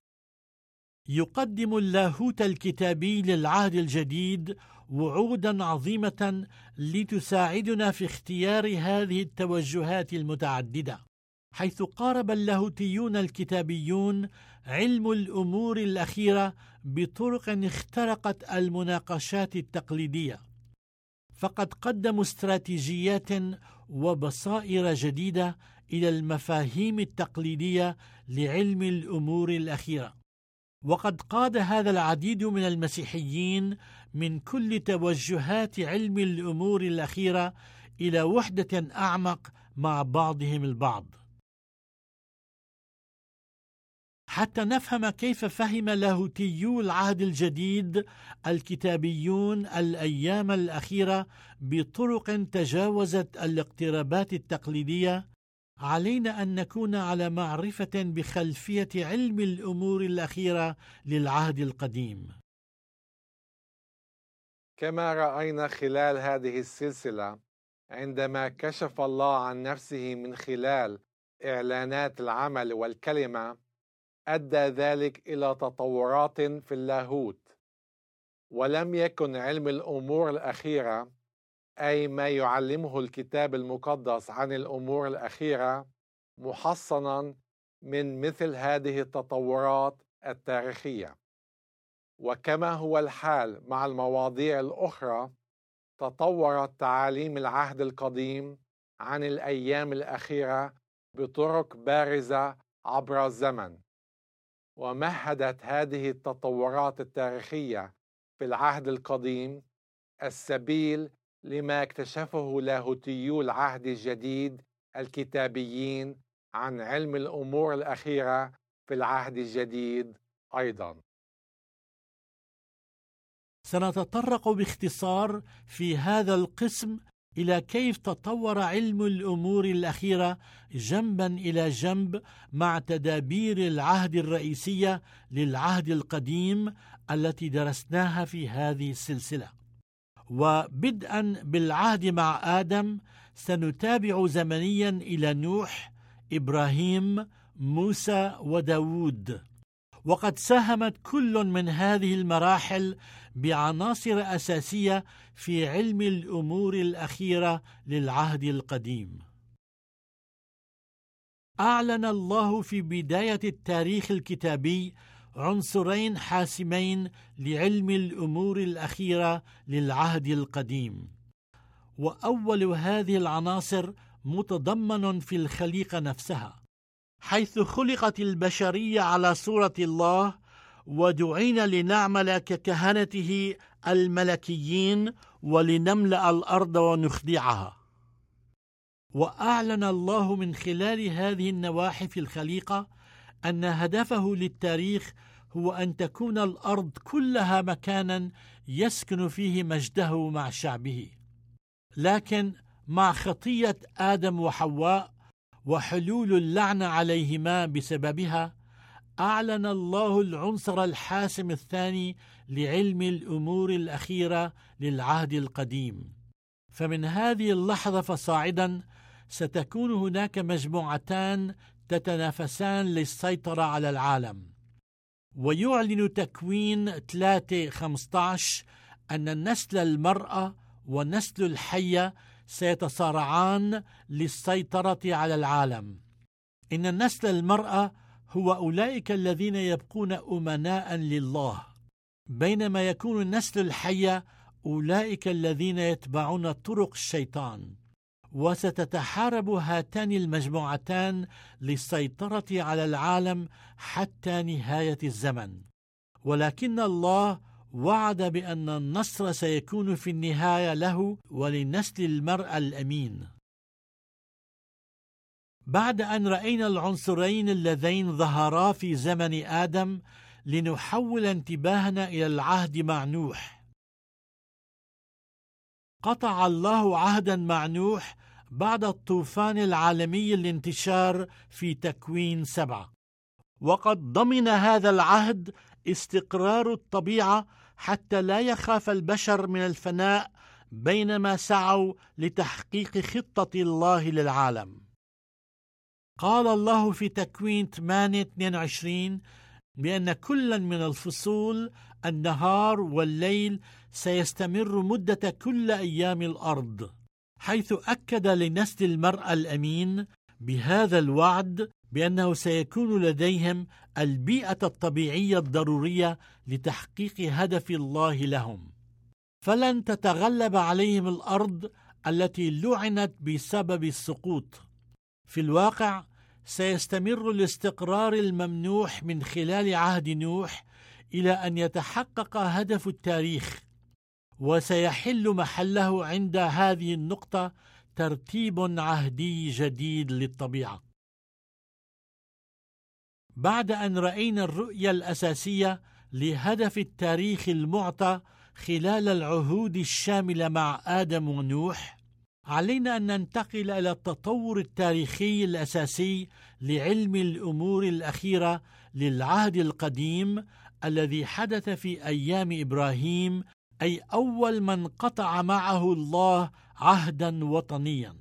يقدم اللاهوت الكتابي للعهد الجديد وعودا عظيمة لتساعدنا في اختيار هذه التوجهات المتعددة، حيث قارب اللاهوتيون الكتابيون علم الأمور الأخيرة بطرق اخترقت المناقشات التقليدية، فقد قدموا استراتيجيات وبصائر جديدة إلى المفاهيم التقليدية لعلم الأمور الأخيرة. وقد قاد هذا العديد من المسيحيين من كل توجهات علم الأمور الأخيرة إلى وحدة أعمق مع بعضهم البعض. حتى نفهم كيف فهم لاهوتيو العهد الجديد الكتابيون الأيام الأخيرة بطرق تجاوزت الاقترابات التقليدية، علينا أن نكون على معرفة بخلفية علم الأمور الأخيرة للعهد القديم. كما رأينا خلال هذه السلسلة، عندما كشف الله عن نفسه من خلال إعلانات العمل والكلمة، أدى ذلك إلى تطورات في اللاهوت، ولم يكن علم الأمور الأخيرة، أي ما يعلمه الكتاب المقدس عن الأمور الأخيرة، محصنا من مثل هذه التطورات التاريخية. وكما هو الحال مع المواضيع الأخرى، تطورت تعاليم العهد القديم عن الأيام الأخيرة بطرق بارزة عبر الزمن، ومهدت هذه التطورات التاريخية في العهد القديم السبيل لما اكتشفه لاهوتيو العهد الجديد الكتابيين عن علم الأمور الأخيرة في العهد الجديد أيضا. سنتطرق باختصار في هذا القسم إلى كيف تطور علم الأمور الأخيرة جنبا إلى جنب مع تدابير العهد الرئيسية للعهد القديم التي درسناها في هذه السلسلة. وبدءا بالعهد مع آدم، سنتابع زمنيا إلى نوح، إبراهيم، موسى وداود، وقد ساهمت كل من هذه المراحل بعناصر أساسية في علم الأمور الأخيرة للعهد القديم. أعلن الله في بداية التاريخ الكتابي عنصرين حاسمين لعلم الأمور الأخيرة للعهد القديم، وأول هذه العناصر متضمن في الخليقة نفسها، حيث خلقت البشرية على صورة الله، ودعينا لنعمل ككهنته الملكيين ولنملأ الأرض ونخضعها. وأعلن الله من خلال هذه النواحي في الخليقة أن هدفه للتاريخ هو أن تكون الأرض كلها مكانا يسكن فيه مجده مع شعبه. لكن مع خطية آدم وحواء وحلول اللعنة عليهما بسببها، أعلن الله العنصر الحاسم الثاني لعلم الأمور الأخيرة للعهد القديم. فمن هذه اللحظة فصاعدا ستكون هناك مجموعتان تتنافسان للسيطرة على العالم. ويعلن تكوين ثلاثة خمسة عشر أن نسل المرأة ونسل الحية سيتصارعان للسيطرة على العالم. إن نسل المرأة هو أولئك الذين يبقون أمناء لله، بينما يكون نسل الحية أولئك الذين يتبعون طرق الشيطان. وستتحارب هاتان المجموعتان للسيطرة على العالم حتى نهاية الزمن، ولكن الله وعد بأن النصر سيكون في النهاية له ولنسل المرأة الأمين. بعد أن رأينا العنصرين اللذين ظهرا في زمن آدم، لنحول انتباهنا إلى العهد مع نوح. قطع الله عهدا مع نوح بعد الطوفان العالمي الانتشار في تكوين سبعة، وقد ضمن هذا العهد استقرار الطبيعة حتى لا يخاف البشر من الفناء بينما سعوا لتحقيق خطة الله للعالم. قال الله في تكوين ثمانية اثنين وعشرين بأن كلا من الفصول النهار والليل سيستمر مدة كل أيام الأرض، حيث أكد لنسل المرأة الأمين بهذا الوعد بأنه سيكون لديهم البيئة الطبيعية الضرورية لتحقيق هدف الله لهم، فلن تتغلب عليهم الأرض التي لعنت بسبب السقوط. في الواقع سيستمر الاستقرار الممنوح من خلال عهد نوح إلى أن يتحقق هدف التاريخ، وسيحل محله عند هذه النقطة ترتيب عهدي جديد للطبيعة. بعد أن رأينا الرؤية الأساسية لهدف التاريخ المعطى خلال العهود الشاملة مع آدم ونوح، علينا أن ننتقل إلى التطور التاريخي الأساسي لعلم الأمور الأخيرة للعهد القديم الذي حدث في أيام إبراهيم، أي أول من قطع معه الله عهدا وطنيا.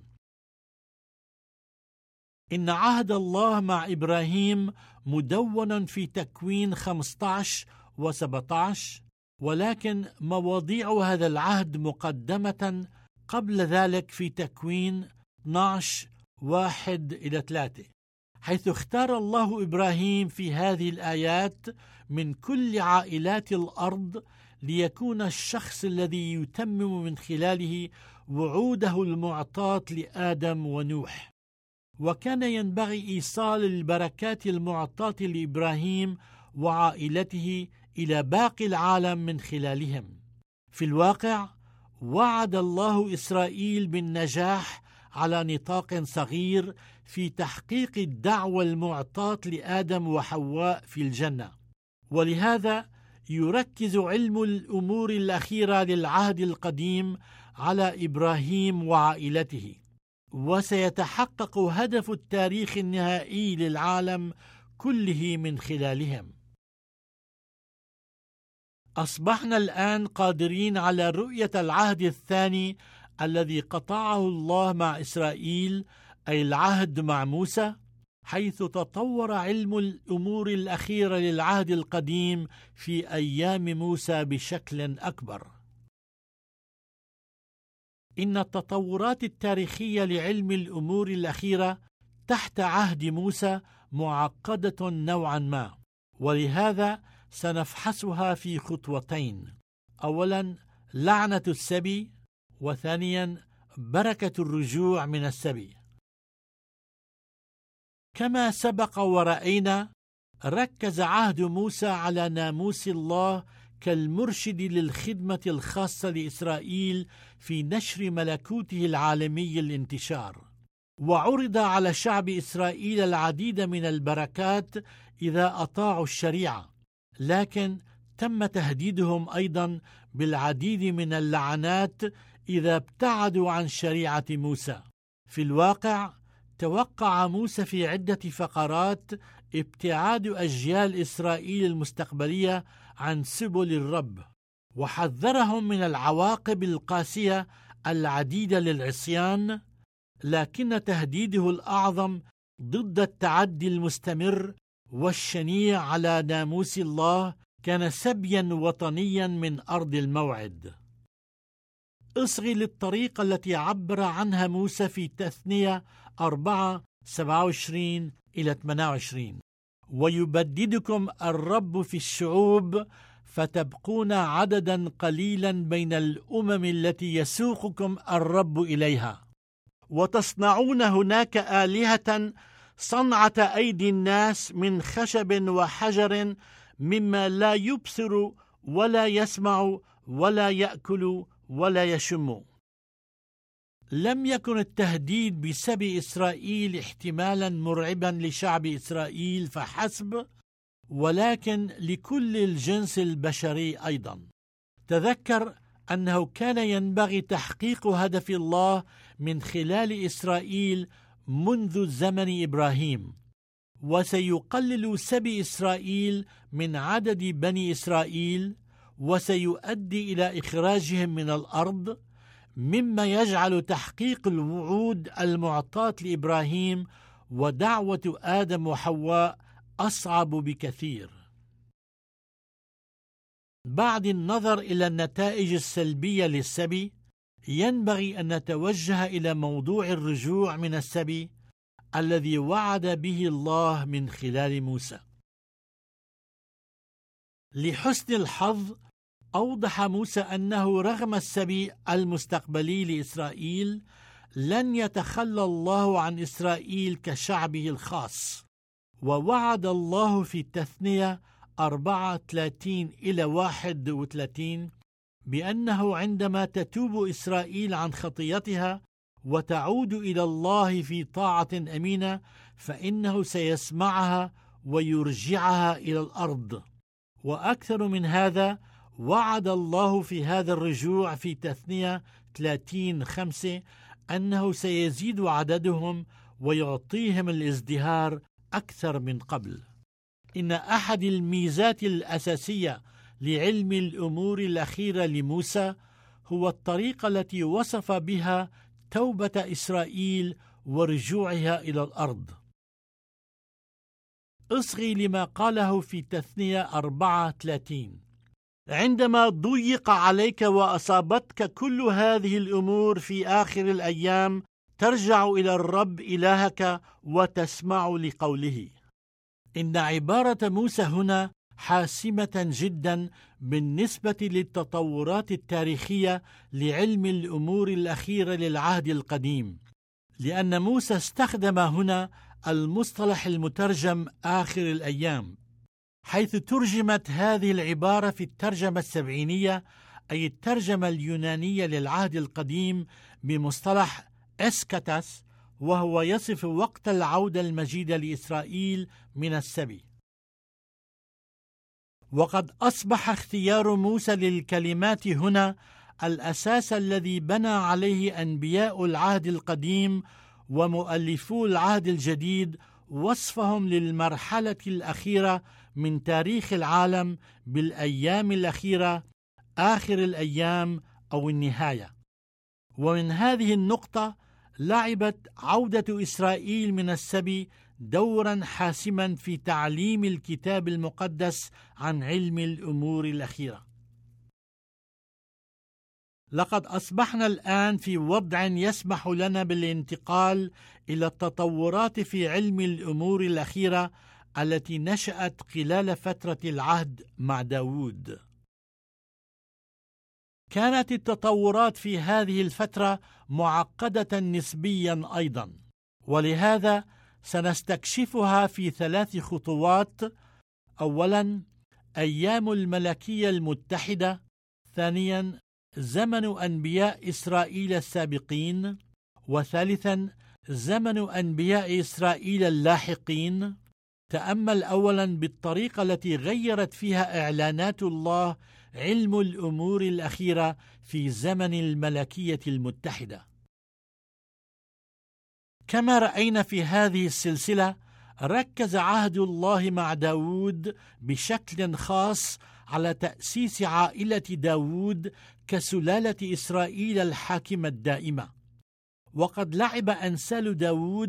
إن عهد الله مع إبراهيم مدون في تكوين خمسة عشر وسبعة عشر، ولكن مواضيع هذا العهد مقدمة قبل ذلك في تكوين اثني عشر واحد إلى ثلاثة، حيث اختار الله إبراهيم في هذه الآيات من كل عائلات الأرض ليكون الشخص الذي يتمم من خلاله وعوده المعطاة لآدم ونوح. وكان ينبغي إيصال البركات المعطاة لإبراهيم وعائلته إلى باقي العالم من خلالهم. في الواقع وعد الله إسرائيل بالنجاح على نطاق صغير في تحقيق الدعوة المعطاة لآدم وحواء في الجنة، ولهذا يركز علم الأمور الأخيرة للعهد القديم على إبراهيم وعائلته، وسيتحقق هدف التاريخ النهائي للعالم كله من خلالهم. أصبحنا الآن قادرين على رؤية العهد الثاني الذي قطعه الله مع إسرائيل، أي العهد مع موسى، حيث تطور علم الأمور الأخيرة للعهد القديم في أيام موسى بشكل أكبر. إن التطورات التاريخية لعلم الأمور الأخيرة تحت عهد موسى معقدة نوعا ما، ولهذا سنفحصها في خطوتين: أولا لعنة السبي، وثانيا بركة الرجوع من السبي. كما سبق ورأينا، ركز عهد موسى على ناموس الله كالمرشد للخدمة الخاصة لإسرائيل في نشر ملكوته العالمي الانتشار، وعرض على شعب إسرائيل العديد من البركات إذا أطاعوا الشريعة، لكن تم تهديدهم أيضا بالعديد من اللعنات إذا ابتعدوا عن شريعة موسى. في الواقع توقع موسى في عدة فقرات ابتعاد أجيال إسرائيل المستقبلية عن سبل الرب، وحذرهم من العواقب القاسية العديدة للعصيان، لكن تهديده الأعظم ضد التعدي المستمر والشنيع على ناموس الله كان سبيا وطنيا من أرض الموعد. اصغي للطريقة التي عبر عنها موسى في تثنية أربعة سبعة وعشرين إلى ثمانية وعشرين: ويبددكم الرب في الشعوب فتبقون عددا قليلا بين الأمم التي يسوقكم الرب إليها، وتصنعون هناك آلهة صنعة أيدي الناس من خشب وحجر مما لا يبصر ولا يسمع ولا يأكل ولا يشم. لم يكن التهديد بسبي إسرائيل احتمالا مرعبا لشعب إسرائيل فحسب، ولكن لكل الجنس البشري أيضا. تذكر أنه كان ينبغي تحقيق هدف الله من خلال إسرائيل منذ زمن إبراهيم، وسيقلل سبي إسرائيل من عدد بني إسرائيل، وسيؤدي إلى إخراجهم من الأرض، مما يجعل تحقيق الوعود المعطاة لإبراهيم ودعوة آدم وحواء أصعب بكثير. بعد النظر إلى النتائج السلبية للسبي، ينبغي أن نتوجه إلى موضوع الرجوع من السبي الذي وعد به الله من خلال موسى. لحسن الحظ أوضح موسى أنه رغم السبي المستقبلي لإسرائيل لن يتخلى الله عن إسرائيل كشعبه الخاص، ووعد الله في التثنية أربعة ثلاثين إلى واحد وثلاثين بأنه عندما تتوب إسرائيل عن خطيتها وتعود إلى الله في طاعة أمينة فإنه سيسمعها ويرجعها إلى الأرض. وأكثر من هذا، وعد الله في هذا الرجوع في تثنية ثلاثين خمسة أنه سيزيد عددهم ويعطيهم الازدهار أكثر من قبل. إن أحد الميزات الأساسية لعلم الأمور الأخيرة لموسى هو الطريقة التي وصف بها توبة إسرائيل ورجوعها إلى الأرض. اصغي لما قاله في تثنية أربعة ثلاثين: عندما ضيق عليك وأصابتك كل هذه الأمور في آخر الأيام ترجع إلى الرب إلهك وتسمع لقوله. إن عبارة موسى هنا حاسمة جدا بالنسبة للتطورات التاريخية لعلم الأمور الأخيرة للعهد القديم، لأن موسى استخدم هنا المصطلح المترجم آخر الأيام، حيث ترجمت هذه العبارة في الترجمة السبعينية أي الترجمة اليونانية للعهد القديم بمصطلح اسكاتاس، وهو يصف وقت العودة المجيدة لإسرائيل من السبي. وقد أصبح اختيار موسى للكلمات هنا الأساس الذي بنى عليه أنبياء العهد القديم ومؤلفو العهد الجديد وصفهم للمرحلة الأخيرة من تاريخ العالم بالأيام الأخيرة، آخر الأيام أو النهاية. ومن هذه النقطة لعبت عودة إسرائيل من السبي دورا حاسما في تعليم الكتاب المقدس عن علم الأمور الأخيرة. لقد أصبحنا الآن في وضع يسمح لنا بالانتقال إلى التطورات في علم الأمور الأخيرة التي نشأت خلال فترة العهد مع داود. كانت التطورات في هذه الفترة معقدة نسبيا أيضا، ولهذا سنستكشفها في ثلاث خطوات: أولا، أيام الملكية المتحدة; ثانيا، زمن أنبياء إسرائيل السابقين; وثالثا، زمن أنبياء إسرائيل اللاحقين. تأمل أولا بالطريقة التي غيرت فيها إعلانات الله علم الأمور الأخيرة في زمن الملكية المتحدة. كما رأينا في هذه السلسلة، ركز عهد الله مع داود بشكل خاص على تأسيس عائلة داود كسلالة إسرائيل الحاكمة الدائمة. وقد لعب أنسال داود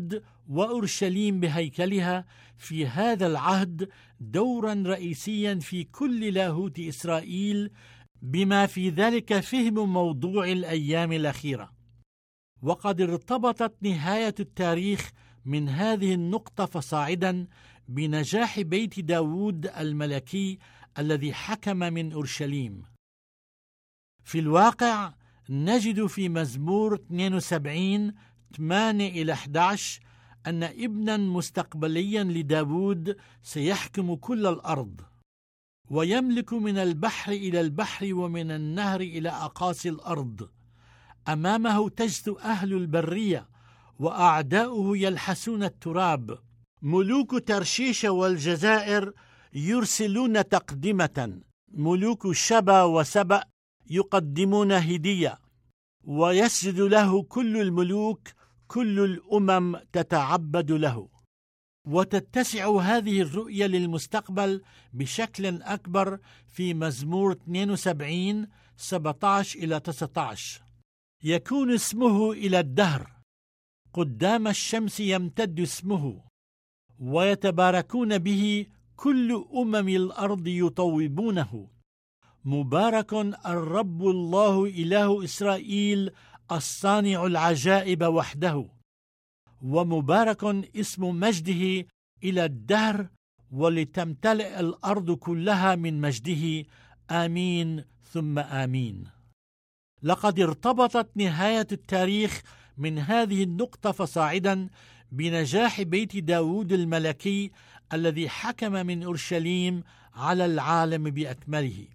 وأورشليم بهيكلها في هذا العهد دورا رئيسيا في كل لاهوت إسرائيل، بما في ذلك فهم موضوع الأيام الأخيرة. وقد ارتبطت نهاية التاريخ من هذه النقطة فصاعدا بنجاح بيت داود الملكي الذي حكم من أورشليم. في الواقع نجد في مزمور اثنين وسبعين ثمانية إلى أحد عشر أن ابنا مستقبليا لداود سيحكم كل الأرض، ويملك من البحر إلى البحر ومن النهر إلى أقاصي الأرض. أمامه تجثو أهل البرية وأعداؤه يلحسون التراب. ملوك ترشيش والجزائر يرسلون تقدمة، ملوك شبا وسبأ يقدمون هدية، ويسجد له كل الملوك، كل الأمم تتعبد له. وتتسع هذه الرؤية للمستقبل بشكل أكبر في مزمور اثنين وسبعين سبعة عشر إلى تسعة عشر. يكون اسمه إلى الدهر، قدام الشمس يمتد اسمه، ويتباركون به كل أمم الأرض يطوبونه. مبارك الرب الله إله إسرائيل الصانع العجائب وحده، ومبارك اسم مجده إلى الدهر، ولتمتلئ الأرض كلها من مجده. آمين ثم آمين. لقد ارتبطت نهاية التاريخ من هذه النقطة فصاعدا بنجاح بيت داود الملكي الذي حكم من أورشليم على العالم بأكمله.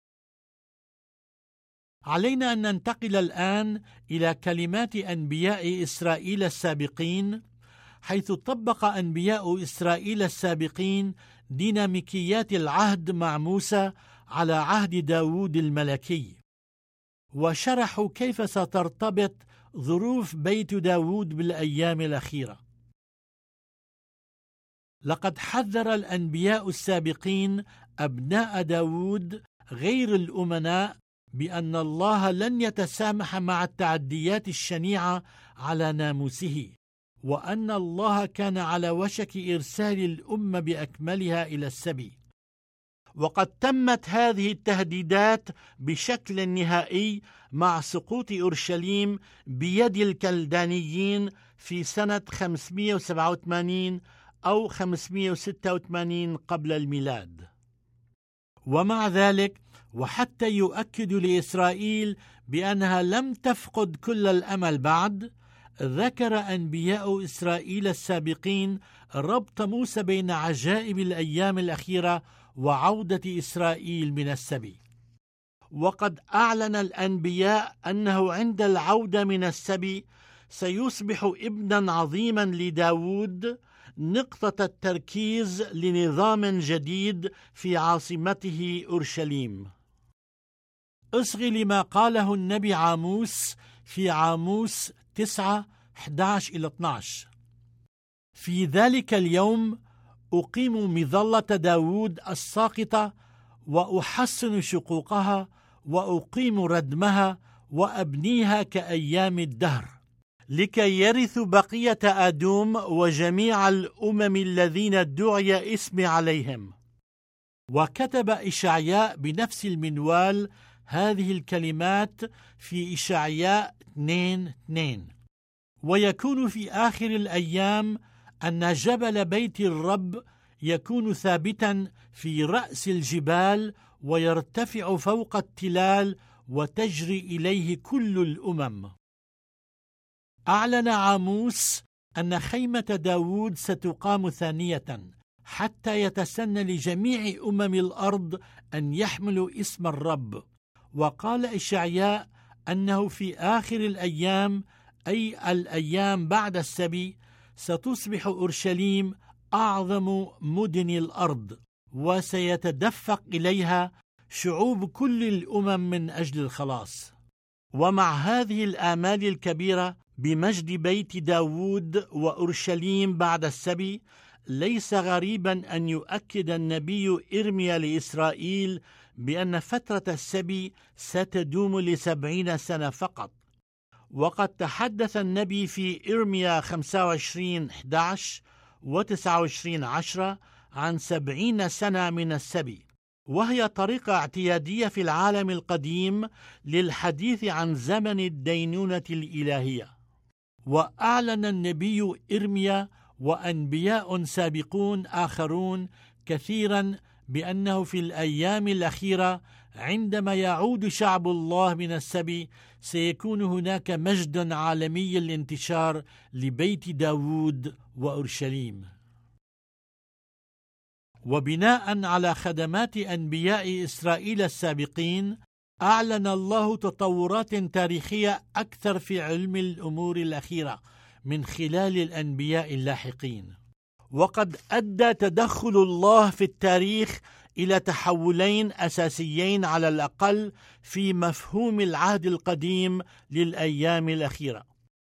علينا أن ننتقل الآن إلى كلمات أنبياء إسرائيل السابقين، حيث طبق أنبياء إسرائيل السابقين ديناميكيات العهد مع موسى على عهد داود الملكي، وشرحوا كيف سترتبط ظروف بيت داود بالأيام الأخيرة. لقد حذر الأنبياء السابقين أبناء داود غير الأمناء بأن الله لن يتسامح مع التعديات الشنيعة على ناموسه، وأن الله كان على وشك إرسال الأمة بأكملها إلى السبي. وقد تمت هذه التهديدات بشكل نهائي مع سقوط أورشليم بيد الكلدانيين في سنة خمسمائة وسبعة وثمانين أو خمسمائة وستة وثمانين قبل الميلاد. ومع ذلك، وحتى يؤكد لإسرائيل بأنها لم تفقد كل الأمل بعد، ذكر أنبياء إسرائيل السابقين ربط موسى بين عجائب الأيام الأخيرة وعودة إسرائيل من السبي. وقد أعلن الأنبياء أنه عند العودة من السبي سيصبح ابنا عظيما لداود، نقطة التركيز لنظام جديد في عاصمته أورشليم. اصغي لما قاله النبي عاموس في عاموس تسعة أحد عشر إلى اثني عشر: في ذلك اليوم أقيم مظلة داود الساقطة، وأحسن شقوقها، وأقيم ردمها، وأبنيها كأيام الدهر، لكي يرث بقية أدوم وجميع الأمم الذين دعي اسمي عليهم. وكتب إشعياء بنفس المنوال هذه الكلمات في إشعياء اثنين اثنين: ويكون في آخر الأيام أن جبل بيت الرب يكون ثابتا في رأس الجبال، ويرتفع فوق التلال، وتجري إليه كل الأمم. أعلن عاموس أن خيمة داود ستقام ثانية حتى يتسنى لجميع أمم الأرض أن يحملوا اسم الرب. وقال إشعياء أنه في آخر الأيام، أي الأيام بعد السبي، ستصبح أورشليم أعظم مدن الأرض، وسيتدفق إليها شعوب كل الأمم من أجل الخلاص. ومع هذه الآمال الكبيرة بمجد بيت داود وأورشليم بعد السبي، ليس غريبا أن يؤكد النبي إرميا لإسرائيل بأن فترة السبي ستدوم لسبعين سنة فقط، وقد تحدث النبي في إرميا خمسة وعشرين أحد عشر وتسعة وعشرين عشرة عن سبعين سنة من السبي، وهي طريقة اعتيادية في العالم القديم للحديث عن زمن الدينونة الإلهية. وأعلن النبي إرميا وأنبياء سابقون آخرون كثيرا بأنه في الأيام الأخيرة عندما يعود شعب الله من السبي سيكون هناك مجد عالمي الانتشار لبيت داود وأورشليم. وبناء على خدمات أنبياء إسرائيل السابقين، أعلن الله تطورات تاريخية أكثر في علم الأمور الأخيرة من خلال الأنبياء اللاحقين. وقد أدى تدخل الله في التاريخ إلى تحولين أساسيين على الأقل في مفهوم العهد القديم للأيام الأخيرة.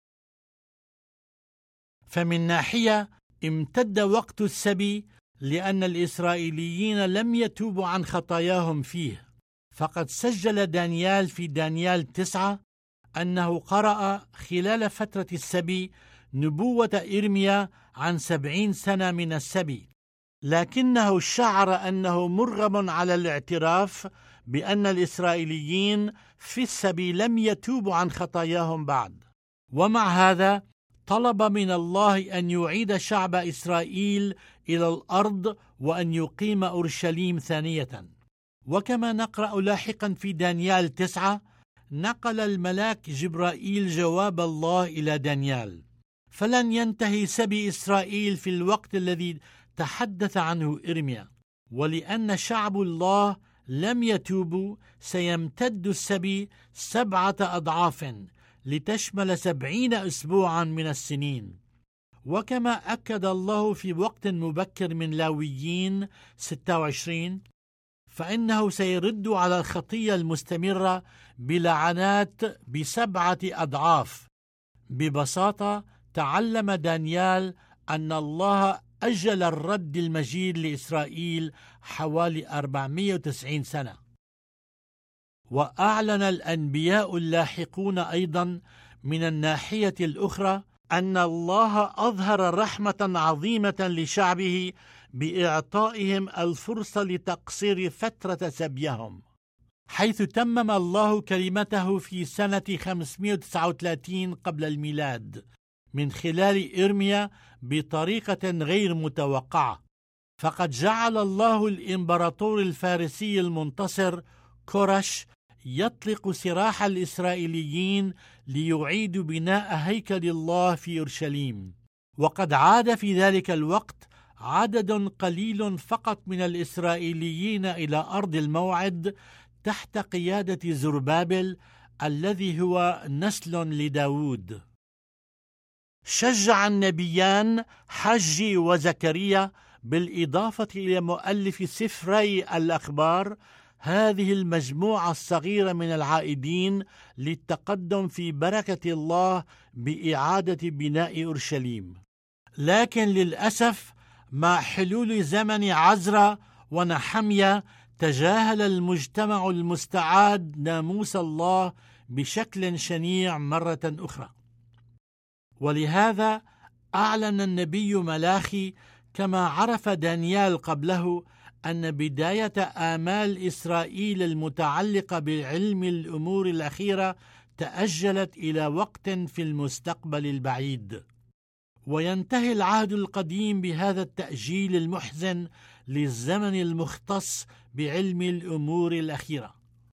فمن ناحية امتد وقت السبي لأن الإسرائيليين لم يتوبوا عن خطاياهم فيه، فقد سجل دانيال في دانيال تسعة أنه قرأ خلال فترة السبي نبوة إرميا عن سبعين سنة من السبي، لكنه شعر أنه مرغم على الاعتراف بأن الإسرائيليين في السبي لم يتوبوا عن خطاياهم بعد. ومع هذا طلب من الله أن يعيد شعب إسرائيل إلى الأرض وأن يقيم أورشليم ثانية. وكما نقرأ لاحقا في دانيال تسعة، نقل الملاك جبرائيل جواب الله إلى دانيال: فلن ينتهي سبي إسرائيل في الوقت الذي تحدث عنه إرميا، ولأن شعب الله لم يتوبوا سيمتد السبي سبعة أضعاف لتشمل سبعين أسبوعا من السنين. وكما أكد الله في وقت مبكر من لاويين ستة وعشرين، فإنه سيرد على الخطية المستمرة بلعنات بسبعة أضعاف. ببساطة تعلم دانيال أن الله أجل الرد المجيد لإسرائيل حوالي أربعمائة وتسعين سنة. وأعلن الأنبياء اللاحقون أيضا من الناحية الأخرى أن الله أظهر رحمة عظيمة لشعبه بإعطائهم الفرصة لتقصير فترة سبيهم، حيث تمم الله كلمته في سنة خمسمائة وتسعة وثلاثين قبل الميلاد من خلال إرميا بطريقة غير متوقعة. فقد جعل الله الإمبراطور الفارسي المنتصر كورش يطلق سراح الإسرائيليين ليعيدوا بناء هيكل الله في أورشليم. وقد عاد في ذلك الوقت عدد قليل فقط من الإسرائيليين إلى أرض الموعد تحت قيادة زربابل الذي هو نسل لداود. شجع النبيان حجي وزكريا بالإضافة إلى مؤلف سفري الأخبار هذه المجموعة الصغيرة من العائدين للتقدم في بركة الله بإعادة بناء أورشليم. لكن للأسف مع حلول زمن عزرا ونحميا تجاهل المجتمع المستعاد ناموس الله بشكل شنيع مرة أخرى. ولهذا أعلن النبي ملاخي كما عرف دانيال قبله أن بداية آمال إسرائيل المتعلقة بعلم الأمور الأخيرة تأجلت إلى وقت في المستقبل البعيد. وينتهي العهد القديم بهذا التأجيل المحزن للزمن المختص بعلم الأمور الأخيرة.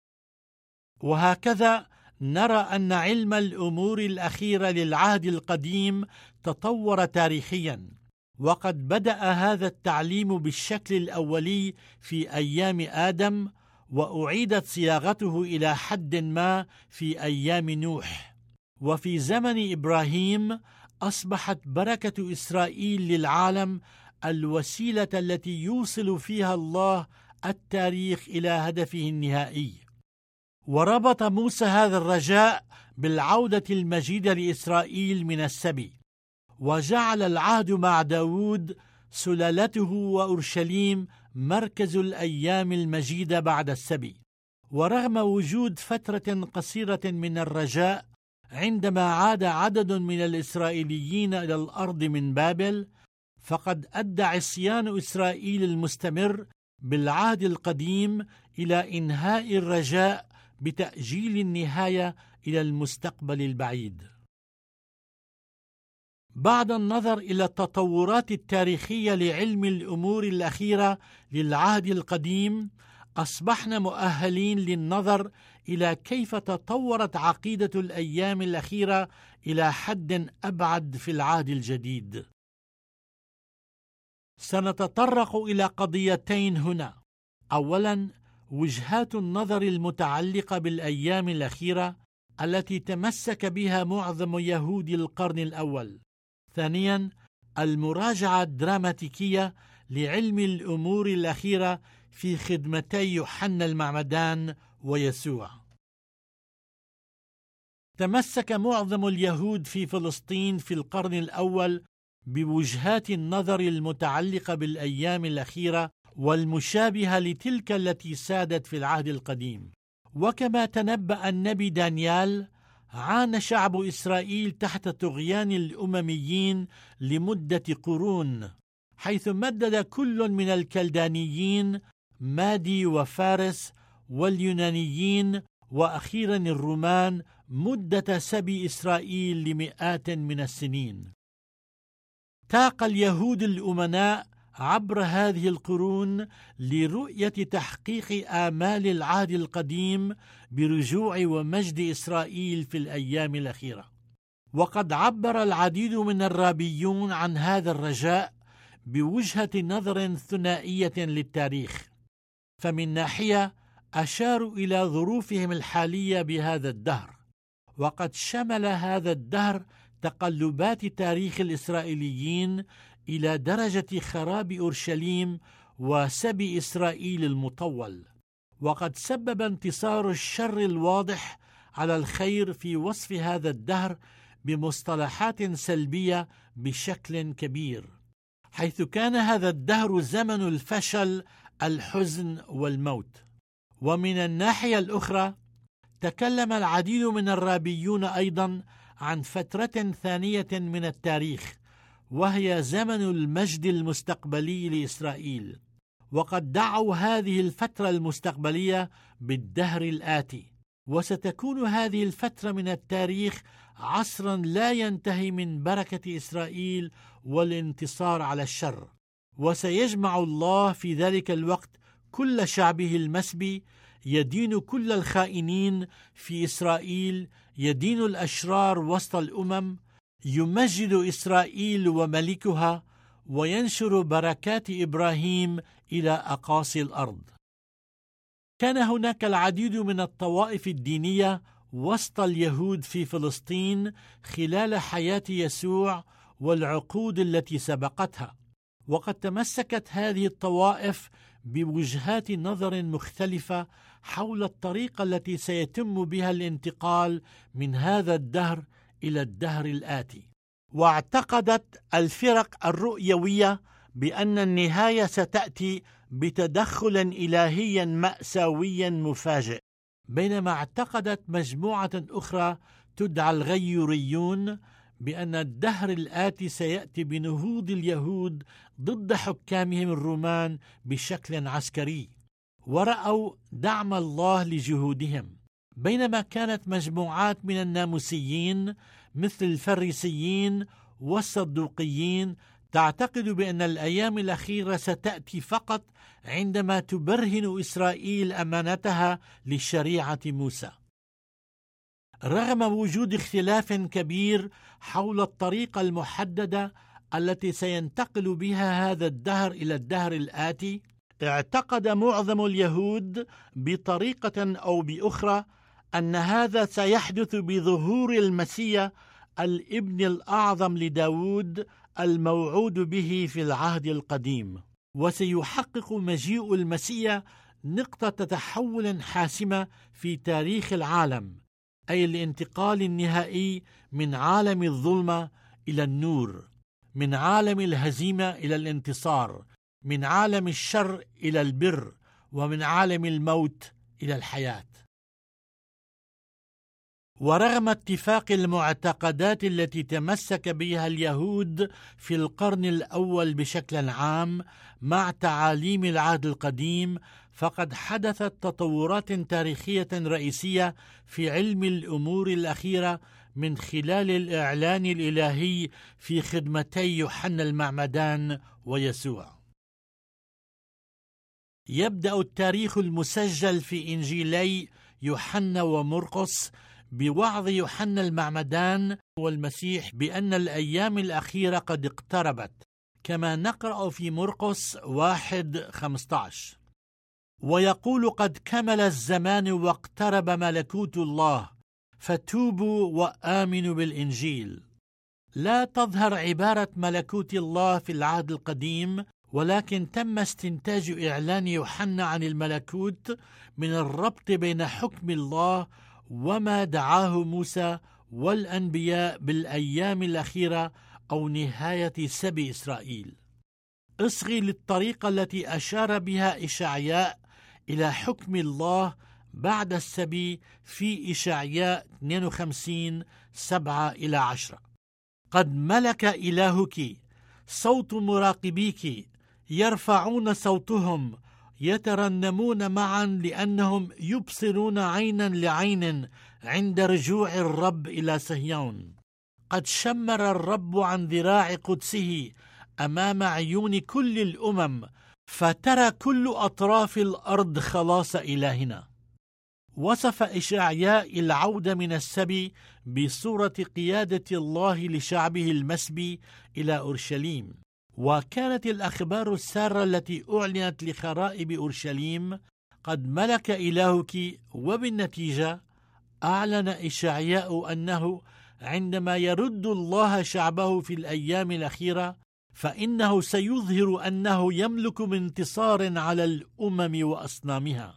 وهكذا نرى أن علم الأمور الأخيرة للعهد القديم تطور تاريخيا، وقد بدأ هذا التعليم بالشكل الأولي في أيام آدم، وأعيدت صياغته إلى حد ما في أيام نوح. وفي زمن إبراهيم أصبحت بركة إسرائيل للعالم الوسيلة التي يوصل فيها الله التاريخ إلى هدفه النهائي. وربط موسى هذا الرجاء بالعودة المجيدة لإسرائيل من السبي، وجعل العهد مع داود سلالته وأورشليم مركز الأيام المجيدة بعد السبي. ورغم وجود فترة قصيرة من الرجاء عندما عاد عدد من الإسرائيليين إلى الأرض من بابل، فقد أدى عصيان إسرائيل المستمر بالعهد القديم إلى إنهاء الرجاء بتأجيل النهاية إلى المستقبل البعيد. بعد النظر إلى التطورات التاريخية لعلم الأمور الأخيرة للعهد القديم، أصبحنا مؤهلين للنظر إلى كيف تطورت عقيدة الأيام الأخيرة إلى حد أبعد في العهد الجديد. سنتطرق إلى قضيتين هنا. أولاً، وجهات النظر المتعلقة بالأيام الأخيرة التي تمسك بها معظم يهود القرن الأول. ثانياً، المراجعة الدراماتيكية لعلم الأمور الأخيرة في خدمتي يوحنا المعمدان ويسوع. تمسك معظم اليهود في فلسطين في القرن الأول بوجهات النظر المتعلقة بالأيام الأخيرة والمشابهة لتلك التي سادت في العهد القديم. وكما تنبأ النبي دانيال، عانى شعب إسرائيل تحت طغيان الأمميين لمدة قرون، حيث مدد كل من الكلدانيين مادي وفارس واليونانيين وأخيرا الرومان مدة سبي إسرائيل لمئات من السنين. تاق اليهود الأمناء عبر هذه القرون لرؤية تحقيق آمال العهد القديم برجوع ومجد إسرائيل في الأيام الأخيرة. وقد عبر العديد من الرابيون عن هذا الرجاء بوجهة نظر ثنائية للتاريخ. فمن ناحية أشاروا إلى ظروفهم الحالية بهذا الدهر، وقد شمل هذا الدهر تقلبات تاريخ الإسرائيليين إلى درجة خراب أورشليم وسبي إسرائيل المطول. وقد سبب انتصار الشر الواضح على الخير في وصف هذا الدهر بمصطلحات سلبية بشكل كبير، حيث كان هذا الدهر زمن الفشل، الحزن والموت. ومن الناحية الأخرى، تكلم العديد من الرابيون أيضا عن فترة ثانية من التاريخ، وهي زمن المجد المستقبلي لإسرائيل. وقد دعوا هذه الفترة المستقبلية بالدهر الآتي. وستكون هذه الفترة من التاريخ عصرا لا ينتهي من بركة إسرائيل والانتصار على الشر. وسيجمع الله في ذلك الوقت كل شعبه المسبي، يدين كل الخائنين في إسرائيل، يدين الأشرار وسط الأمم، يمجد إسرائيل وملكها، وينشر بركات إبراهيم إلى أقاصي الأرض. كان هناك العديد من الطوائف الدينية وسط اليهود في فلسطين خلال حياة يسوع والعقود التي سبقتها، وقد تمسكت هذه الطوائف بوجهات نظر مختلفة حول الطريقة التي سيتم بها الانتقال من هذا الدهر إلى الدهر الآتي. واعتقدت الفرق الرؤيوية بأن النهاية ستأتي بتدخل إلهي مأساوي مفاجئ، بينما اعتقدت مجموعة أخرى تدعى الغيوريون بأن الدهر الآتي سيأتي بنهوض اليهود ضد حكامهم الرومان بشكل عسكري، ورأوا دعم الله لجهودهم. بينما كانت مجموعات من الناموسيين مثل الفريسيين والصدوقيين تعتقد بأن الأيام الأخيرة ستأتي فقط عندما تبرهن إسرائيل أمانتها لشريعة موسى. رغم وجود اختلاف كبير حول الطريقة المحددة التي سينتقل بها هذا الدهر إلى الدهر الآتي، اعتقد معظم اليهود بطريقة أو بأخرى أن هذا سيحدث بظهور المسيح الابن الأعظم لداود الموعود به في العهد القديم. وسيحقق مجيء المسيح نقطة تحول حاسمة في تاريخ العالم، أي الانتقال النهائي من عالم الظلمة إلى النور، من عالم الهزيمة إلى الانتصار، من عالم الشر إلى البر، ومن عالم الموت إلى الحياة. ورغم اتفاق المعتقدات التي تمسك بها اليهود في القرن الأول بشكل عام مع تعاليم العهد القديم، فقد حدثت تطورات تاريخية رئيسية في علم الأمور الأخيرة من خلال الإعلان الإلهي في خدمتي يوحنا المعمدان ويسوع. يبدأ التاريخ المسجل في إنجيلي يوحنا ومرقس بوعظ يوحنا المعمدان والمسيح بأن الأيام الأخيرة قد اقتربت، كما نقرأ في مرقس واحد خمسة عشر: ويقول قد كمل الزمان واقترب ملكوت الله فتوبوا وآمنوا بالإنجيل. لا تظهر عبارة ملكوت الله في العهد القديم، ولكن تم استنتاج إعلان يوحنا عن الملكوت من الربط بين حكم الله وما دعاه موسى والأنبياء بالأيام الأخيرة أو نهاية سبي إسرائيل. اصغي للطريقة التي أشار بها إشعياء إلى حكم الله بعد السبي في إشعياء اثنين وخمسين سبعة إلى عشرة: قد ملك إلهك، صوت مراقبيك يرفعون صوتهم، يترنمون معا لأنهم يبصرون عينا لعين عند رجوع الرب إلى صهيون. قد شمر الرب عن ذراع قدسه أمام عيون كل الأمم، فترى كل أطراف الأرض خلاص إلهنا. وصف إشعياء العودة من السبي بصورة قيادة الله لشعبه المسبي إلى أورشليم، وكانت الأخبار السارة التي أعلنت لخرائب أورشليم قد ملك إلهك، وبالنتيجة أعلن إشعياء أنه عندما يرد الله شعبه في الأيام الأخيرة فإنه سيظهر أنه يملك بانتصار على الأمم وأصنامها.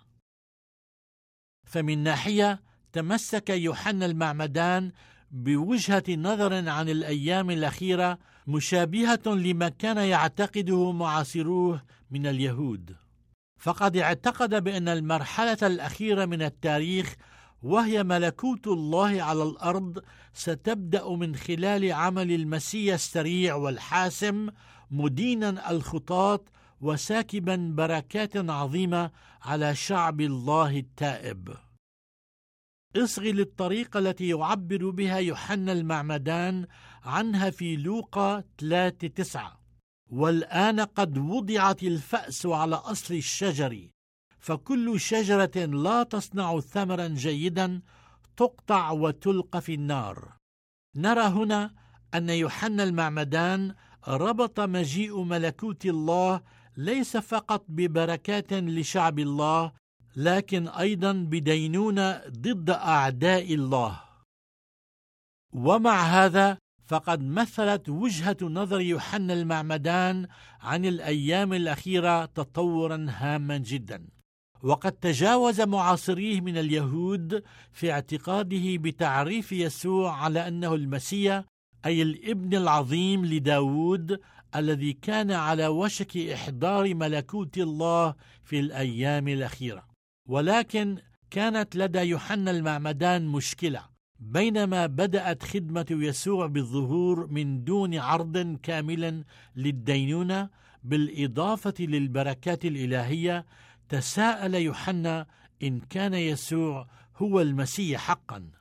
فمن ناحية تمسك يوحنا المعمدان بوجهة نظر عن الأيام الأخيرة مشابهة لما كان يعتقده معاصروه من اليهود، فقد اعتقد بأن المرحلة الأخيرة من التاريخ وهي ملكوت الله على الأرض ستبدأ من خلال عمل المسيح السريع والحاسم، مدينا الخطاة وساكبا بركات عظيمة على شعب الله التائب. اصغي للطريقة التي يعبر بها يوحنا المعمدان عنها في لوقا ثلاثة تسعة: والآن قد وضعت الفأس على أصل الشجر، فكل شجرة لا تصنع ثمرا جيدا تقطع وتلقى في النار. نرى هنا أن يوحنا المعمدان ربط مجيء ملكوت الله ليس فقط ببركات لشعب الله، لكن أيضا بدينونة ضد أعداء الله. ومع هذا فقد مثلت وجهة نظر يوحنا المعمدان عن الأيام الأخيرة تطورا هاما جدا، وقد تجاوز معاصريه من اليهود في اعتقاده بتعريف يسوع على أنه المسيح، أي الابن العظيم لداود الذي كان على وشك إحضار ملكوت الله في الأيام الأخيرة. ولكن كانت لدى يوحنا المعمدان مشكلة. بينما بدأت خدمة يسوع بالظهور من دون عرض كامل للدينونة بالإضافة للبركات الإلهية، تساءل يوحنا إن كان يسوع هو المسيح حقا.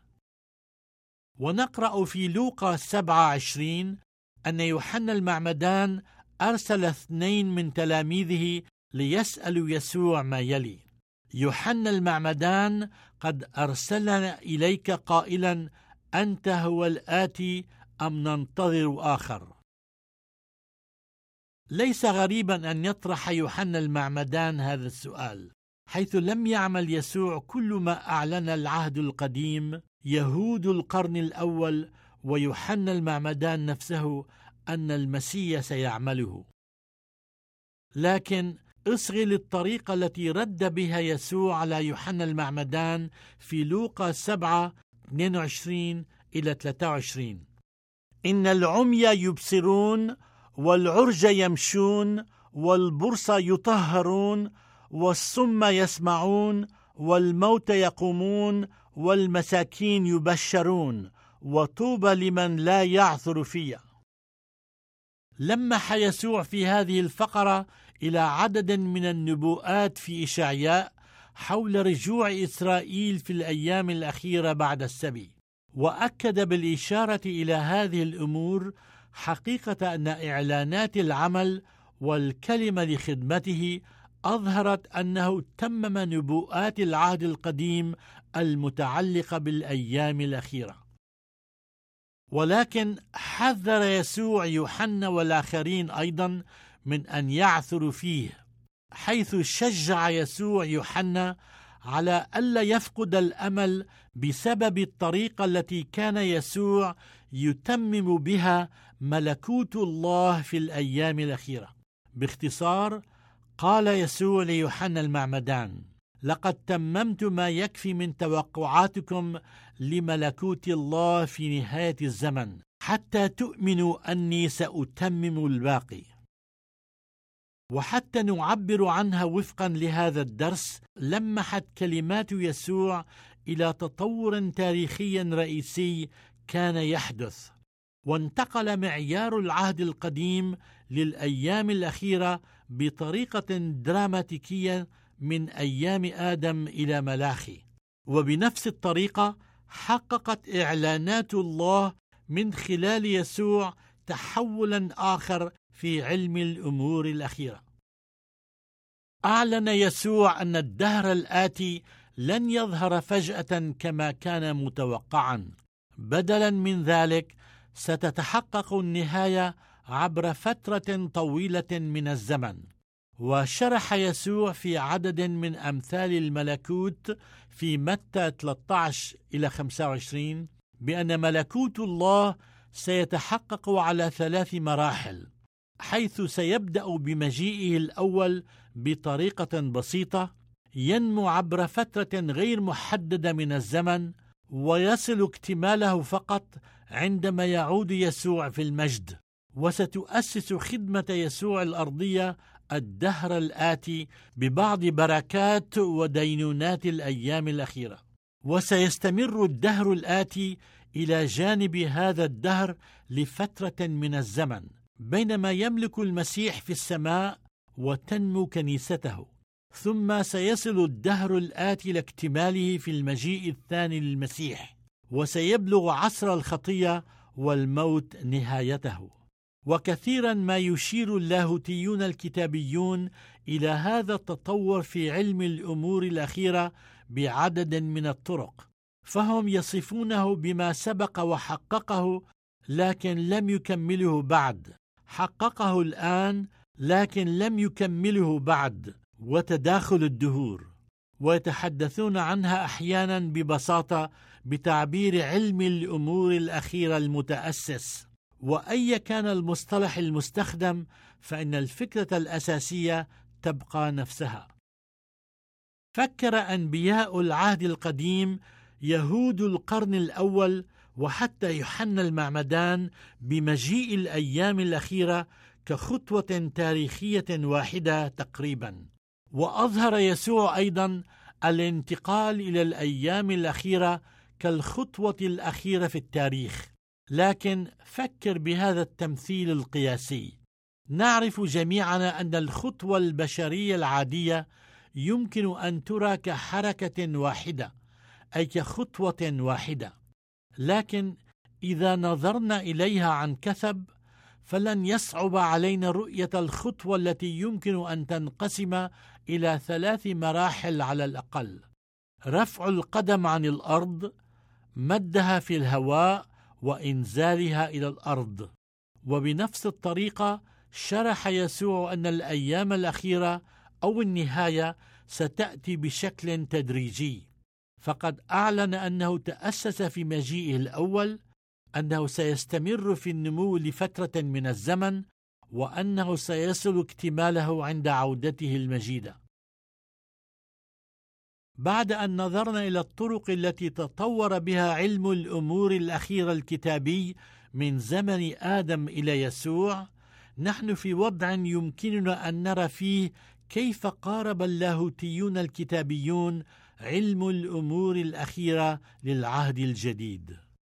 ونقرأ في لوقا سبعة عشرين أن يوحنا المعمدان أرسل اثنين من تلاميذه ليسألوا يسوع ما يلي: يوحنا المعمدان قد أرسلنا إليك قائلا أنت هو الآتي أم ننتظر آخر؟ ليس غريبا أن يطرح يوحنا المعمدان هذا السؤال، حيث لم يعمل يسوع كل ما أعلن العهد القديم يهود القرن الأول ويوحنا المعمدان نفسه أن المسيح سيعمله. لكن اصغي للطريقة التي رد بها يسوع على يوحنا المعمدان في لوقا سبعة اثنين وعشرين إلى ثلاثة وعشرين: إن العمي يبصرون والعرج يمشون والبرص يطهرون والصم يسمعون والموت يقومون والمساكين يبشرون، وطوبى لمن لا يعثر فيها. لمح يسوع في هذه الفقرة إلى عدد من النبوءات في إشعياء حول رجوع إسرائيل في الأيام الأخيرة بعد السبي، وأكد بالإشارة إلى هذه الأمور حقيقة أن إعلانات العمل والكلمة لخدمته أظهرت أنه تمم نبوءات العهد القديم المتعلقة بالأيام الأخيرة. ولكن حذر يسوع يوحنا والآخرين أيضا من أن يعثروا فيه، حيث شجع يسوع يوحنا على ألا يفقد الأمل بسبب الطريقة التي كان يسوع يتمم بها ملكوت الله في الأيام الأخيرة. باختصار، قال يسوع ليوحنا المعمدان: لقد تممت ما يكفي من توقعاتكم لملكوت الله في نهاية الزمن، حتى تؤمنوا أني سأتمم الباقي. وحتى نعبر عنها وفقا لهذا الدرس، لمحت كلمات يسوع إلى تطور تاريخي رئيسي كان يحدث، وانتقل معيار العهد القديم للأيام الأخيرة بطريقة دراماتيكية من أيام آدم إلى ملاخي. وبنفس الطريقة حققت إعلانات الله من خلال يسوع تحولا آخر في علم الأمور الأخيرة. أعلن يسوع أن الدهر الآتي لن يظهر فجأة كما كان متوقعا، بدلا من ذلك ستتحقق النهاية عبر فترة طويلة من الزمن. وشرح يسوع في عدد من أمثال الملكوت في متى ثلاثة عشر إلى خمسة وعشرين بأن ملكوت الله سيتحقق على ثلاث مراحل، حيث سيبدأ بمجيئه الأول بطريقة بسيطة، ينمو عبر فترة غير محددة من الزمن، ويصل اكتماله فقط عندما يعود يسوع في المجد. وستؤسس خدمة يسوع الأرضية الدهر الآتي ببعض بركات ودينونات الأيام الأخيرة، وسيستمر الدهر الآتي إلى جانب هذا الدهر لفترة من الزمن، بينما يملك المسيح في السماء وتنمو كنيسته. ثم سيصل الدهر الآتي لاكتماله في المجيء الثاني للمسيح، وسيبلغ عصر الخطية والموت نهايته. وكثيرا ما يشير اللاهوتيون الكتابيون إلى هذا التطور في علم الأمور الأخيرة بعدد من الطرق، فهم يصفونه بما سبق وحققه لكن لم يكمله بعد، حققه الآن لكن لم يكمله بعد، وتداخل الدهور. ويتحدثون عنها أحيانا ببساطة بتعبير علم الأمور الأخيرة المتأسس. وأي كان المصطلح المستخدم، فإن الفكرة الأساسية تبقى نفسها. فكر أنبياء العهد القديم، يهود القرن الأول وحتى يوحنا المعمدان، بمجيء الأيام الأخيرة كخطوة تاريخية واحدة تقريبا. وأظهر يسوع أيضا الانتقال إلى الأيام الأخيرة كالخطوة الأخيرة في التاريخ. لكن فكر بهذا التمثيل القياسي. نعرف جميعا أن الخطوة البشرية العادية يمكن أن ترى كحركة واحدة، أي كخطوة واحدة، لكن إذا نظرنا إليها عن كثب فلن يصعب علينا رؤية الخطوة التي يمكن أن تنقسم إلى ثلاث مراحل على الأقل: رفع القدم عن الأرض، مدها في الهواء، وإنزالها إلى الأرض. وبنفس الطريقة شرح يسوع أن الأيام الأخيرة أو النهاية ستأتي بشكل تدريجي، فقد أعلن أنه تأسس في مجيئه الأول، أنه سيستمر في النمو لفترة من الزمن، وأنه سيصل اكتماله عند عودته المجيدة. بعد أن نظرنا إلى الطرق التي تطور بها علم الأمور الأخيرة الكتابي من زمن آدم إلى يسوع، نحن في وضع يمكننا أن نرى فيه كيف قارب اللاهوتيون الكتابيون علم الأمور الأخيرة للعهد الجديد.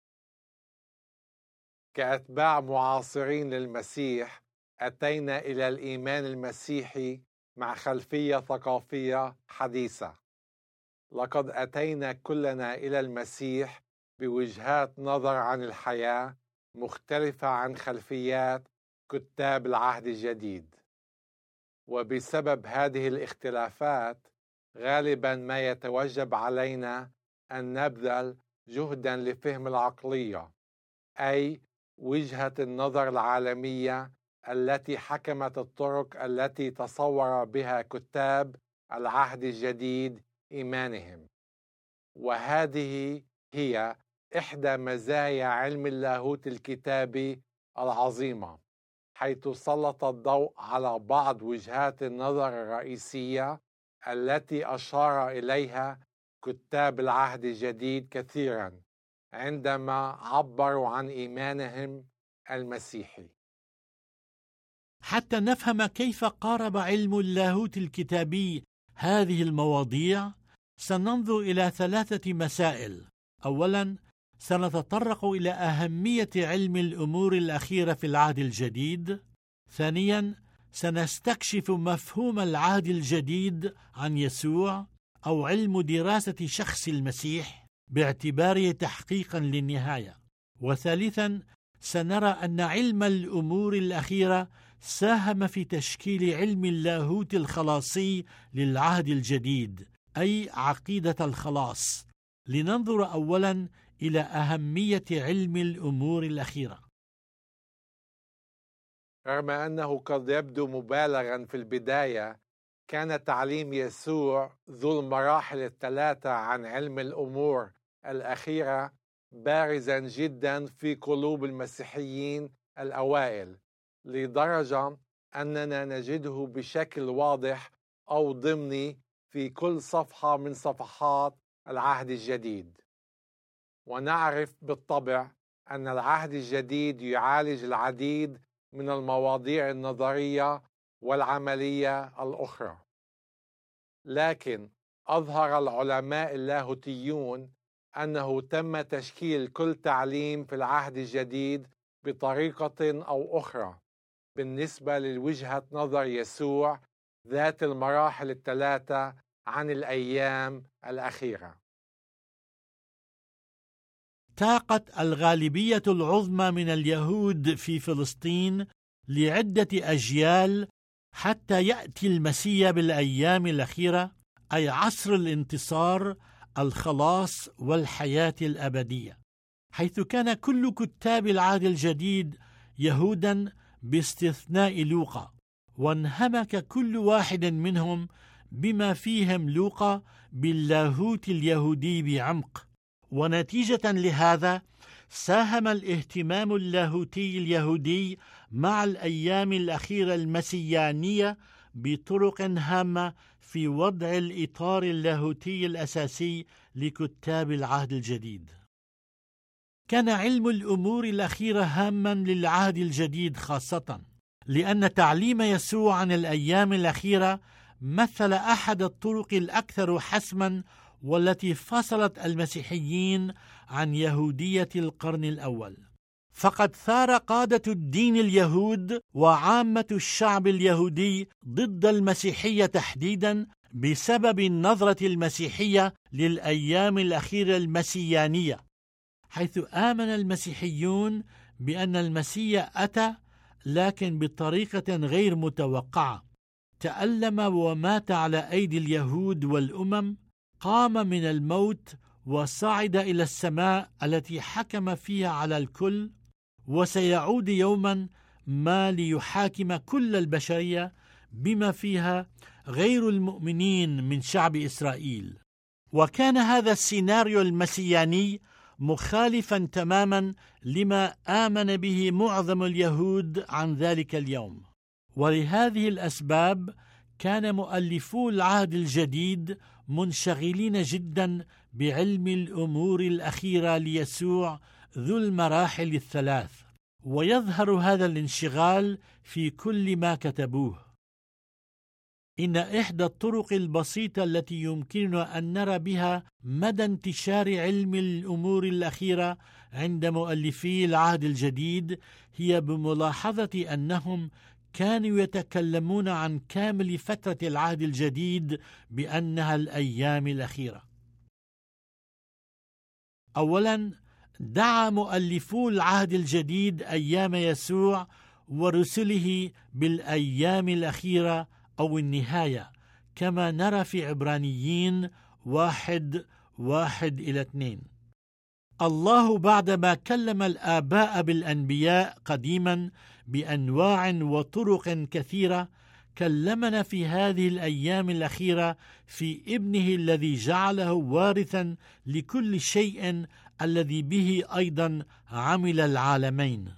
كأتباع معاصرين للمسيح أتينا إلى الإيمان المسيحي مع خلفية ثقافية حديثة. لقد أتينا كلنا إلى المسيح بوجهات نظر عن الحياة مختلفة عن خلفيات كتاب العهد الجديد، وبسبب هذه الاختلافات غالبا ما يتوجب علينا أن نبذل جهدا لفهم العقلية، أي وجهة النظر العالمية التي حكمت الطرق التي تصور بها كتاب العهد الجديد إيمانهم. وهذه هي إحدى مزايا علم اللاهوت الكتابي العظيمة، حيث سلط الضوء على بعض وجهات النظر الرئيسية التي أشار إليها كتاب العهد الجديد كثيرا عندما عبروا عن إيمانهم المسيحي. حتى نفهم كيف قارب علم اللاهوت الكتابي هذه المواضيع، سننظر إلى ثلاثة مسائل. أولاً، سنتطرق إلى أهمية علم الأمور الأخيرة في العهد الجديد. ثانياً، سنستكشف مفهوم العهد الجديد عن يسوع، أو علم دراسة شخص المسيح باعتباره تحقيقاً للنهاية. وثالثاً، سنرى أن علم الأمور الأخيرة ساهم في تشكيل علم اللاهوت الخلاصي للعهد الجديد، أي عقيدة الخلاص. لننظر أولاً إلى أهمية علم الأمور الأخيرة. رغم أنه قد يبدو مبالغاً في البداية، كان تعليم يسوع ذو المراحل الثلاثة عن علم الأمور الأخيرة بارزاً جداً في قلوب المسيحيين الأوائل، لدرجة أننا نجده بشكل واضح أو ضمني في كل صفحة من صفحات العهد الجديد. ونعرف بالطبع أن العهد الجديد يعالج العديد من المواضيع النظرية والعملية الأخرى، لكن أظهر العلماء اللاهوتيون أنه تم تشكيل كل تعليم في العهد الجديد بطريقة أو أخرى بالنسبة لوجهة نظر يسوع ذات المراحل الثلاثة عن الأيام الأخيرة. تاقت الغالبية العظمى من اليهود في فلسطين لعدة أجيال حتى يأتي المسيح بالأيام الأخيرة، أي عصر الانتصار، الخلاص والحياة الأبدية، حيث كان كل كتاب العهد الجديد يهودا باستثناء لوقا، وانهمك كل واحد منهم بما فيهم لوقا باللاهوت اليهودي بعمق. ونتيجة لهذا ساهم الاهتمام اللاهوتي اليهودي مع الأيام الأخيرة المسيانية بطرق هامة في وضع الإطار اللاهوتي الأساسي لكتاب العهد الجديد. كان علم الأمور الأخيرة هاما للعهد الجديد خاصة لأن تعليم يسوع عن الأيام الأخيرة مثل أحد الطرق الأكثر حسما والتي فصلت المسيحيين عن يهودية القرن الأول. فقد ثار قادة الدين اليهود وعامة الشعب اليهودي ضد المسيحية تحديدا بسبب النظرة المسيحية للأيام الأخيرة المسيانية، حيث آمن المسيحيون بأن المسيح أتى لكن بطريقة غير متوقعة، تألم ومات على أيدي اليهود والأمم، قام من الموت وصعد إلى السماء التي حكم فيها على الكل، وسيعود يوما ما ليحاكم كل البشرية بما فيها غير المؤمنين من شعب إسرائيل. وكان هذا السيناريو المسياني مخالفا تماما لما آمن به معظم اليهود عن ذلك اليوم. ولهذه الأسباب كان مؤلفو العهد الجديد منشغلين جدا بعلم الأمور الأخيرة ليسوع ذو المراحل الثلاث، ويظهر هذا الانشغال في كل ما كتبوه. إن إحدى الطرق البسيطة التي يمكننا أن نرى بها مدى انتشار علم الأمور الأخيرة عند مؤلفي العهد الجديد هي بملاحظة أنهم كانوا يتكلمون عن كامل فترة العهد الجديد بأنها الأيام الأخيرة. أولاً، دعا مؤلفو العهد الجديد أيام يسوع ورسله بالأيام الأخيرة أو النهاية، كما نرى في عبرانيين واحد واحد إلى اثنين. الله بعدما كلم الآباء بالأنبياء قديما بأنواع وطرق كثيرة، كلمنا في هذه الأيام الأخيرة في ابنه الذي جعله وارثا لكل شيء الذي به أيضا عمل العالمين.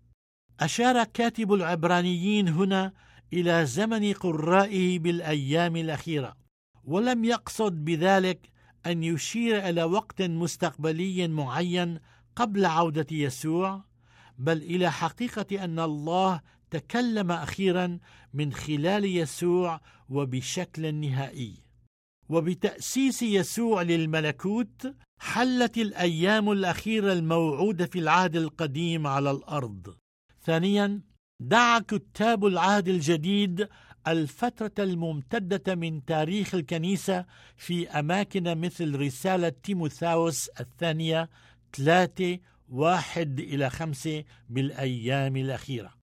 أشار كاتب العبرانيين هنا إلى زمن قرائه بالأيام الأخيرة، ولم يقصد بذلك أن يشير إلى وقت مستقبلي معين قبل عودة يسوع، بل إلى حقيقة أن الله تكلم أخيرا من خلال يسوع وبشكل نهائي. وبتأسيس يسوع للملكوت حلت الأيام الأخيرة الموعودة في العهد القديم على الأرض. ثانيا، دعا كتاب العهد الجديد الفترة الممتدة من تاريخ الكنيسة في أماكن مثل رسالة تيموثاوس الثانية ثلاثة واحد إلى خمسة بالأيام الأخيرة.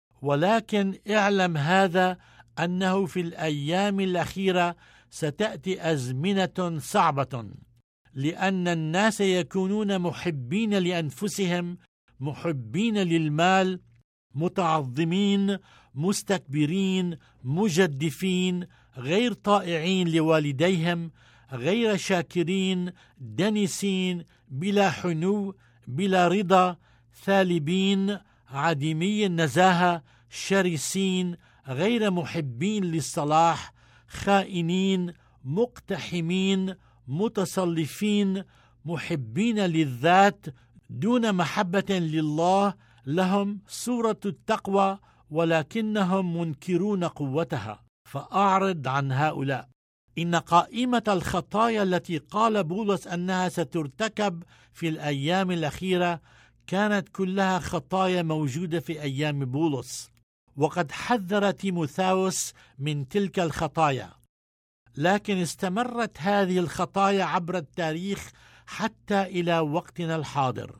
ولكن اعلم هذا أنه في الأيام الأخيرة ستأتي أزمنة صعبة، لأن الناس يكونون محبين لأنفسهم، محبين للمال، متعظمين، مستكبرين، مجدفين، غير طائعين لوالديهم، غير شاكرين، دنسين، بلا حنو، بلا رضا، ثالبين، عديمي النزاهة، شرسين، غير محبين للصلاح، خائنين، مقتحمين، متصلفين، محبين للذات دون محبة لله، لهم صورة التقوى ولكنهم منكرون قوتها، فأعرض عن هؤلاء. إن قائمة الخطايا التي قال بولس أنها سترتكب في الأيام الأخيرة كانت كلها خطايا موجودة في أيام بولس، وقد حذر تيموثاوس من تلك الخطايا، لكن استمرت هذه الخطايا عبر التاريخ حتى إلى وقتنا الحاضر.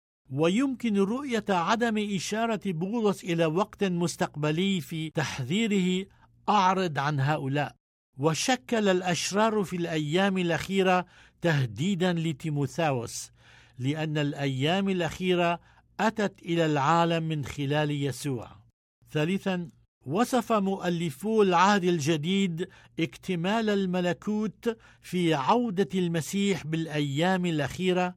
ويمكن رؤية عدم إشارة بولس إلى وقت مستقبلي في تحذيره أعرض عن هؤلاء. وشكل الأشرار في الأيام الأخيرة تهديدا لتيموثاوس، لأن الأيام الأخيرة أتت إلى العالم من خلال يسوع. ثالثا، وصف مؤلفو العهد الجديد اكتمال الملكوت في عودة المسيح بالأيام الأخيرة،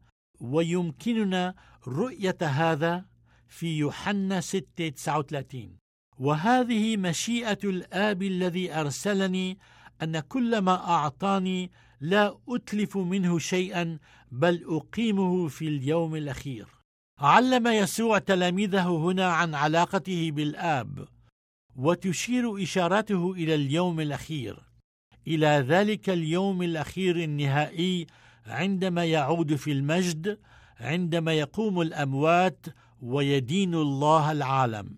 ويمكننا رؤية هذا في يوحنا ستة تسعة وثلاثين. وهذه مشيئة الآب الذي أرسلني، أن كل ما أعطاني لا أتلف منه شيئا، بل أقيمه في اليوم الأخير. علم يسوع تلاميذه هنا عن علاقته بالآب، وتشير إشارته إلى اليوم الأخير، إلى ذلك اليوم الأخير النهائي عندما يعود في المجد، عندما يقوم الأموات ويدين الله العالم.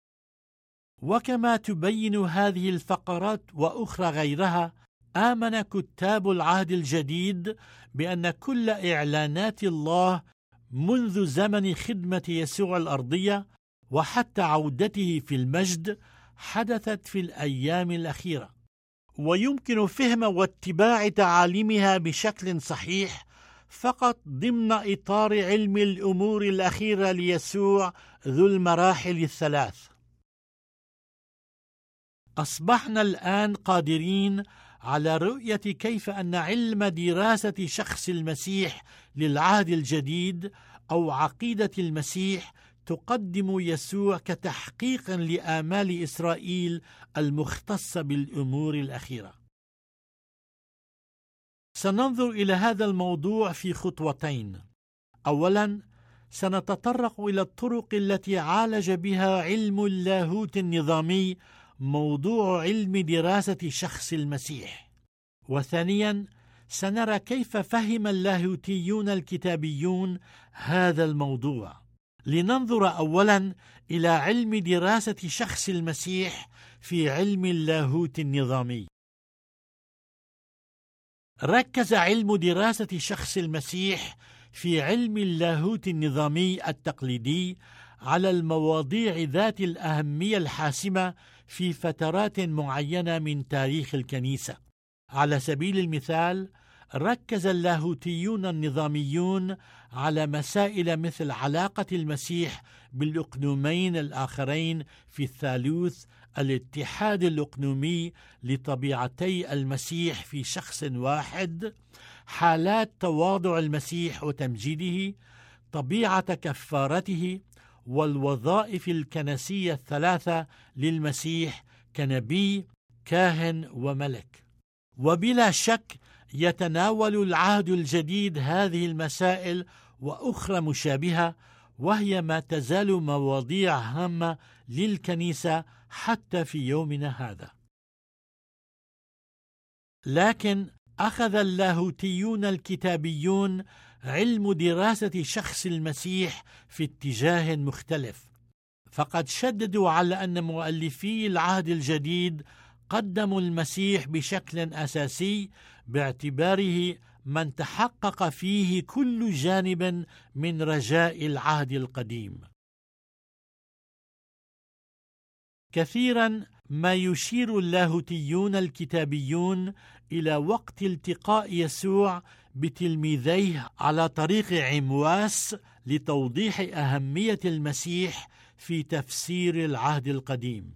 وكما تبين هذه الفقرات وأخرى غيرها، آمن كتاب العهد الجديد بأن كل إعلانات الله منذ زمن خدمة يسوع الأرضية وحتى عودته في المجد حدثت في الأيام الأخيرة، ويمكن فهم واتباع تعاليمها بشكل صحيح فقط ضمن إطار علم الأمور الأخيرة ليسوع ذو المراحل الثلاث. أصبحنا الآن قادرين على رؤية كيف أن علم دراسة شخص المسيح للعهد الجديد أو عقيدة المسيح تقدم يسوع كتحقيق لآمال إسرائيل المختصة بالأمور الأخيرة. سننظر إلى هذا الموضوع في خطوتين. أولاً، سنتطرق إلى الطرق التي عالج بها علم اللاهوت النظامي موضوع علم دراسة شخص المسيح. وثانيا سنرى كيف فهم اللاهوتيون الكتابيون هذا الموضوع. لننظر أولا إلى علم دراسة شخص المسيح في علم اللاهوت النظامي. ركز علم دراسة شخص المسيح في علم اللاهوت النظامي التقليدي على المواضيع ذات الأهمية الحاسمة في فترات معينة من تاريخ الكنيسة. على سبيل المثال، ركز اللاهوتيون النظاميون على مسائل مثل علاقة المسيح بالأقنومين الآخرين في الثالوث، الاتحاد الأقنومي لطبيعتي المسيح في شخص واحد، حالات تواضع المسيح وتمجيده، طبيعة كفارته، والوظائف الكنسية الثلاثة للمسيح كنبي، كاهن، وملك. وبلا شك يتناول العهد الجديد هذه المسائل وأخرى مشابهة، وهي ما تزال مواضيع هامة للكنيسة حتى في يومنا هذا. لكن أخذ اللاهوتيون الكتابيون علم دراسة شخص المسيح في اتجاه مختلف، فقد شددوا على أن مؤلفي العهد الجديد قدموا المسيح بشكل أساسي باعتباره من تحقق فيه كل جانب من رجاء العهد القديم. كثيرا ما يشير اللاهوتيون الكتابيون إلى وقت التقاء يسوع بتلميذيه على طريق عمواس لتوضيح أهمية المسيح في تفسير العهد القديم.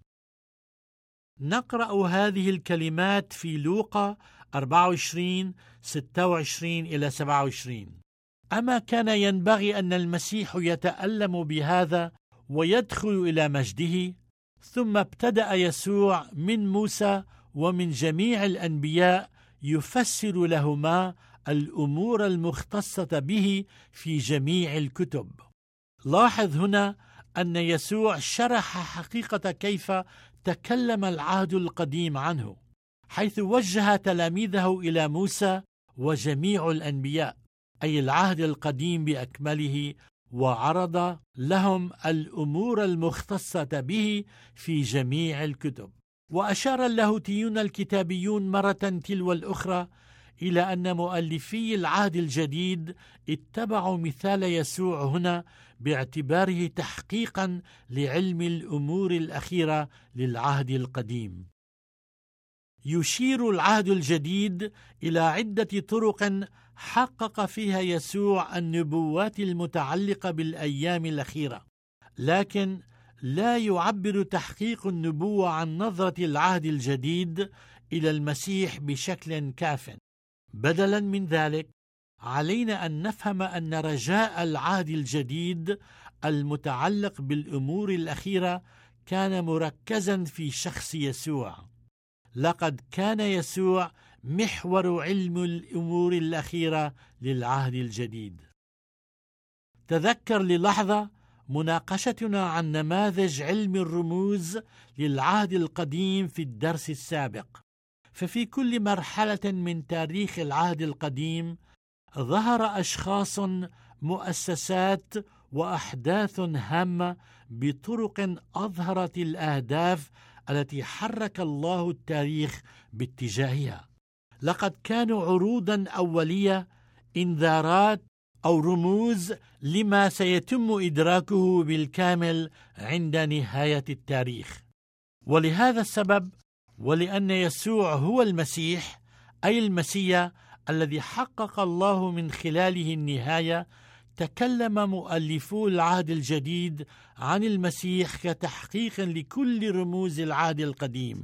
نقرأ هذه الكلمات في لوقا أربعة وعشرين ستة وعشرين إلى سبعة وعشرين: أما كان ينبغي أن المسيح يتألم بهذا ويدخل إلى مجده؟ ثم ابتدأ يسوع من موسى ومن جميع الأنبياء يفسر لهما الأمور المختصة به في جميع الكتب. لاحظ هنا أن يسوع شرح حقيقة كيف تكلم العهد القديم عنه، حيث وجه تلاميذه إلى موسى وجميع الأنبياء، أي العهد القديم بأكمله، وعرض لهم الأمور المختصة به في جميع الكتب. وأشار اللاهوتيون الكتابيون مرة تلو الأخرى إلى أن مؤلفي العهد الجديد اتبعوا مثال يسوع هنا باعتباره تحقيقا لعلم الأمور الأخيرة للعهد القديم. يشير العهد الجديد إلى عدة طرق حقق فيها يسوع النبوات المتعلقة بالأيام الأخيرة، لكن لا يعبر تحقيق النبوة عن نظرة العهد الجديد إلى المسيح بشكل كاف. بدلا من ذلك، علينا أن نفهم أن رجاء العهد الجديد المتعلق بالأمور الأخيرة كان مركزا في شخص يسوع. لقد كان يسوع محور علم الأمور الأخيرة للعهد الجديد. تذكر للحظة مناقشتنا عن نماذج علم الرموز للعهد القديم في الدرس السابق. ففي كل مرحلة من تاريخ العهد القديم ظهر أشخاص، مؤسسات، وأحداث هامة بطرق أظهرت الأهداف التي حرك الله التاريخ باتجاهها. لقد كانوا عروضا أولية، إنذارات أو رموز لما سيتم إدراكه بالكامل عند نهاية التاريخ. ولهذا السبب، ولأن يسوع هو المسيح، أي المسيا الذي حقق الله من خلاله النهاية، تكلم مؤلفو العهد الجديد عن المسيح كتحقيق لكل رموز العهد القديم.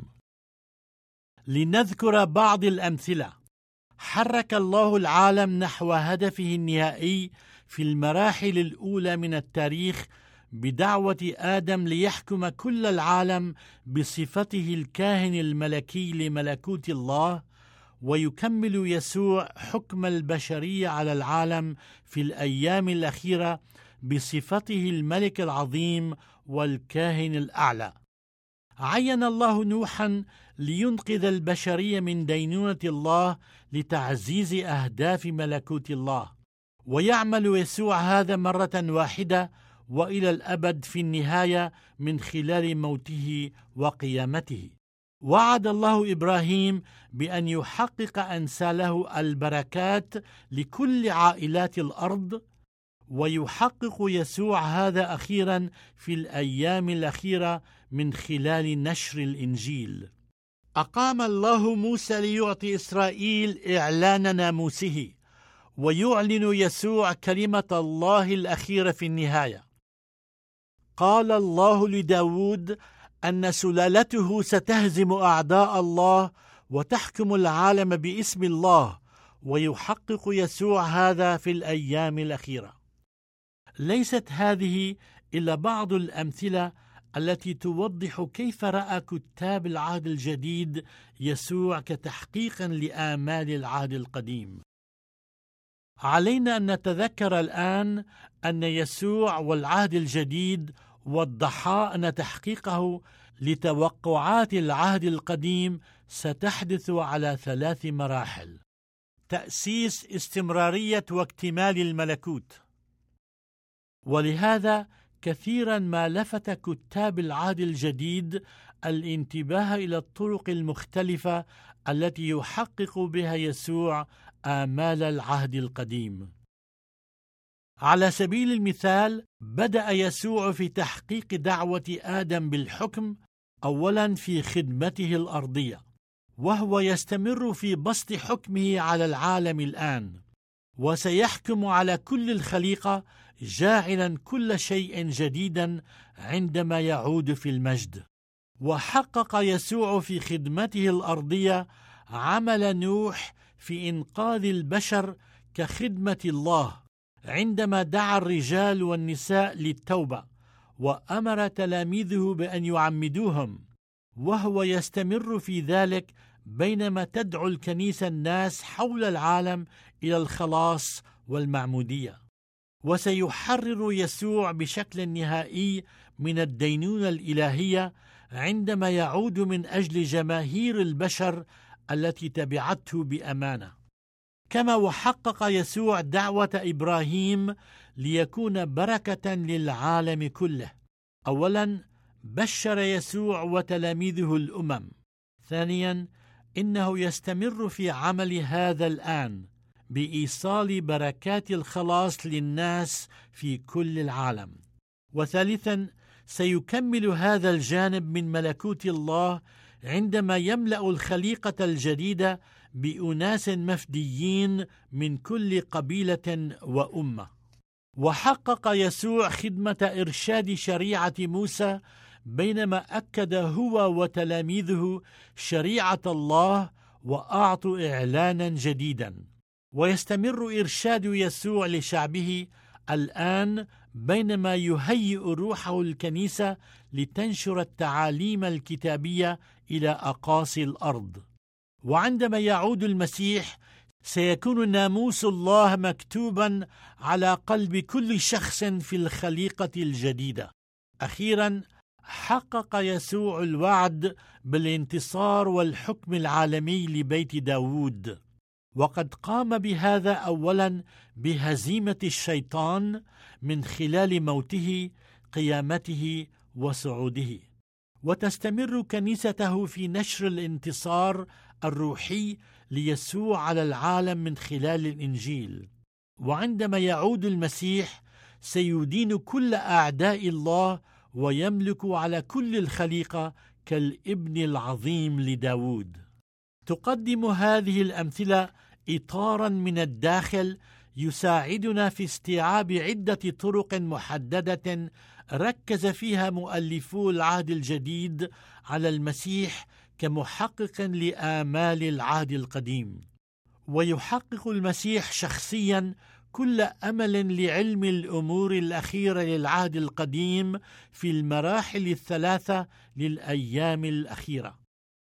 لنذكر بعض الأمثلة. حرك الله العالم نحو هدفه النهائي في المراحل الأولى من التاريخ بدعوة آدم ليحكم كل العالم بصفته الكاهن الملكي لملكوت الله، ويكمل يسوع حكم البشرية على العالم في الأيام الأخيرة بصفته الملك العظيم والكاهن الأعلى. عين الله نوحا لينقذ البشرية من دينونة الله لتعزيز أهداف ملكوت الله، ويعمل يسوع هذا مرة واحدة وإلى الأبد في النهاية من خلال موته وقيامته. وعد الله إبراهيم بأن يحقق أنساله البركات لكل عائلات الأرض، ويحقق يسوع هذا أخيرا في الأيام الأخيرة من خلال نشر الإنجيل. أقام الله موسى ليعطي إسرائيل إعلان ناموسه، ويعلن يسوع كلمة الله الأخيرة في النهاية. قال الله لداود أن سلالته ستهزم أعداء الله وتحكم العالم باسم الله، ويحقق يسوع هذا في الأيام الأخيرة. ليست هذه إلا بعض الأمثلة التي توضح كيف رأى كتاب العهد الجديد يسوع كتحقيق لآمال العهد القديم. علينا أن نتذكر الآن أن يسوع والعهد الجديد وضحا أن تحقيقه لتوقعات العهد القديم ستحدث على ثلاث مراحل: تأسيس، استمرارية، واكتمال الملكوت. ولهذا كثيرا ما لفت كتاب العهد الجديد الانتباه إلى الطرق المختلفة التي يحقق بها يسوع آمال العهد القديم. على سبيل المثال، بدأ يسوع في تحقيق دعوة آدم بالحكم أولا في خدمته الأرضية، وهو يستمر في بسط حكمه على العالم الآن، وسيحكم على كل الخليقة جاعلا كل شيء جديدا عندما يعود في المجد. وحقق يسوع في خدمته الأرضية عمل نوح في إنقاذ البشر كخدمة الله، عندما دعا الرجال والنساء للتوبة وأمر تلاميذه بأن يعمدوهم، وهو يستمر في ذلك بينما تدعو الكنيسة الناس حول العالم إلى الخلاص والمعمودية. وسيحرر يسوع بشكل نهائي من الدينونة الإلهية عندما يعود من أجل جماهير البشر التي تبعته بأمانة. كما وحقق يسوع دعوة إبراهيم ليكون بركة للعالم كله. أولا، بشر يسوع وتلاميذه الأمم. ثانيا، إنه يستمر في عمل هذا الآن بإيصال بركات الخلاص للناس في كل العالم. وثالثا، سيكمل هذا الجانب من ملكوت الله عندما يملأ الخليقة الجديدة بأناس مفديين من كل قبيلة وأمة. وحقق يسوع خدمة إرشاد شريعة موسى بينما أكد هو وتلاميذه شريعة الله وأعطوا إعلانا جديدا. ويستمر إرشاد يسوع لشعبه الآن بينما يهيئ روحه الكنيسة لتنشر التعاليم الكتابية إلى أقاصي الأرض. وعندما يعود المسيح سيكون ناموس الله مكتوبا على قلب كل شخص في الخليقة الجديدة. أخيرا، حقق يسوع الوعد بالانتصار والحكم العالمي لبيت داود، وقد قام بهذا أولا بهزيمة الشيطان من خلال موته، قيامته، وصعوده. وتستمر كنيسته في نشر الانتصار الروحي ليسوع على العالم من خلال الإنجيل. وعندما يعود المسيح سيدين كل أعداء الله ويملك على كل الخليقة كالابن العظيم لداود. تقدم هذه الأمثلة إطارا من الداخل يساعدنا في استيعاب عدة طرق محددة ركز فيها مؤلفو العهد الجديد على المسيح كمحقق لآمال العهد القديم. ويحقق المسيح شخصيا كل أمل لعلم الأمور الأخيرة للعهد القديم في المراحل الثلاثة للأيام الأخيرة.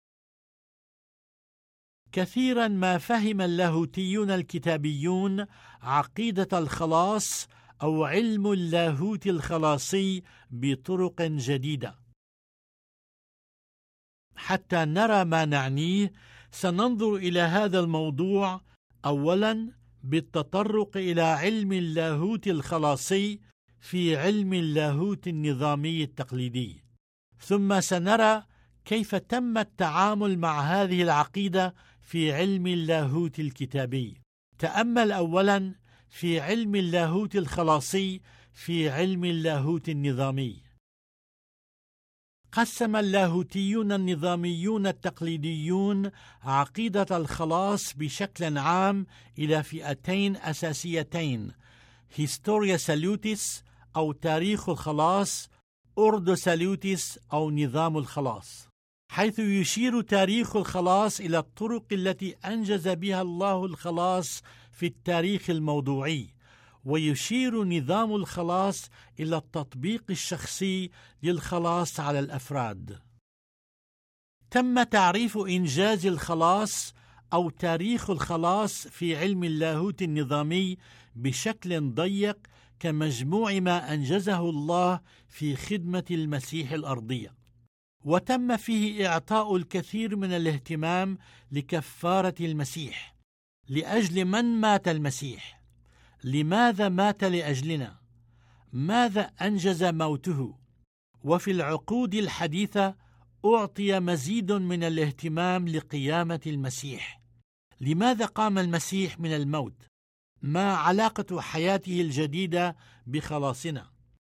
كثيرا ما فهم اللاهوتيون الكتابيون عقيدة الخلاص أو علم اللاهوت الخلاصي بطرق جديدة. حتى نرى ما نعنيه سننظر إلى هذا الموضوع أولا بالتطرق إلى علم اللاهوت الخلاصي في علم اللاهوت النظامي التقليدي، ثم سنرى كيف تم التعامل مع هذه العقيدة في علم اللاهوت الكتابي. تأمل أولا في علم اللاهوت الخلاصي في علم اللاهوت النظامي. قسم اللاهوتيون النظاميون التقليديون عقيدة الخلاص بشكل عام إلى فئتين أساسيتين: هيستوريا سالوتيس أو تاريخ الخلاص، أوردو سالوتيس أو نظام الخلاص، حيث يشير تاريخ الخلاص إلى الطرق التي أنجز بها الله الخلاص في التاريخ الموضوعي، ويشير نظام الخلاص إلى التطبيق الشخصي للخلاص على الأفراد. تم تعريف إنجاز الخلاص أو تاريخ الخلاص في علم اللاهوت النظامي بشكل ضيق كمجموع ما أنجزه الله في خدمة المسيح الأرضية، وتم فيه إعطاء الكثير من الاهتمام لكفارة المسيح. لأجل من مات المسيح؟ لماذا مات لأجلنا؟ ماذا أنجز موته؟ وفي العقود الحديثة أعطي مزيد من الاهتمام لقيامة المسيح. لماذا قام المسيح من الموت؟ ما علاقة حياته الجديدة بخلاصنا؟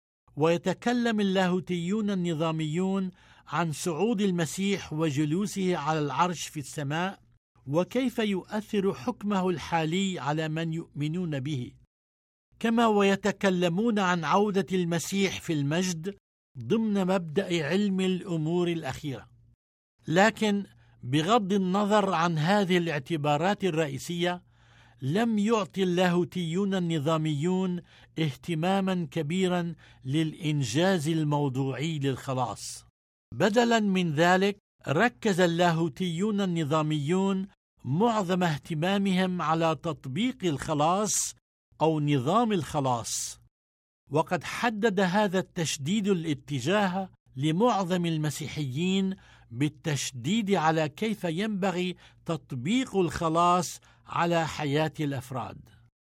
ويتكلم اللاهوتيون النظاميون عن صعود المسيح وجلوسه على العرش في السماء، وكيف يؤثر حكمه الحالي على من يؤمنون به، كما ويتكلمون عن عودة المسيح في المجد ضمن مبدأ علم الأمور الأخيرة. لكن بغض النظر عن هذه الاعتبارات الرئيسية، لم يعطي اللاهوتيون النظاميون اهتماما كبيرا للإنجاز الموضوعي للخلاص. بدلا من ذلك، ركز اللاهوتيون النظاميون معظم اهتمامهم على تطبيق الخلاص أو نظام الخلاص، وقد حدد هذا التشديد الاتجاه لمعظم المسيحيين بالتشديد على كيف ينبغي تطبيق الخلاص على حياة الأفراد.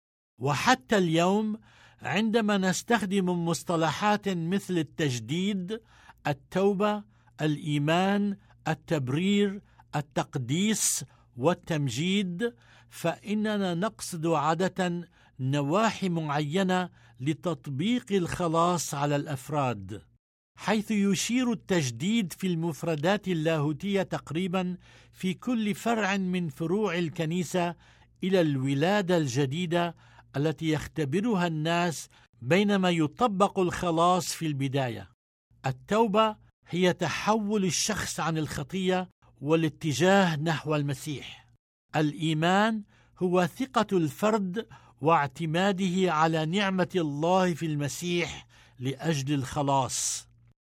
وحتى اليوم عندما نستخدم مصطلحات مثل التجديد، التوبة، الإيمان، التبرير، التقديس والتمجيد، فإننا نقصد عادة نواحي معينة لتطبيق الخلاص على الأفراد، حيث يشير التجديد في المفردات اللاهوتية تقريبا في كل فرع من فروع الكنيسة إلى الولادة الجديدة التي يختبرها الناس بينما يطبق الخلاص في البداية. التوبة هي تحول الشخص عن الخطية والاتجاه نحو المسيح. الإيمان هو ثقة الفرد واعتماده على نعمة الله في المسيح لأجل الخلاص.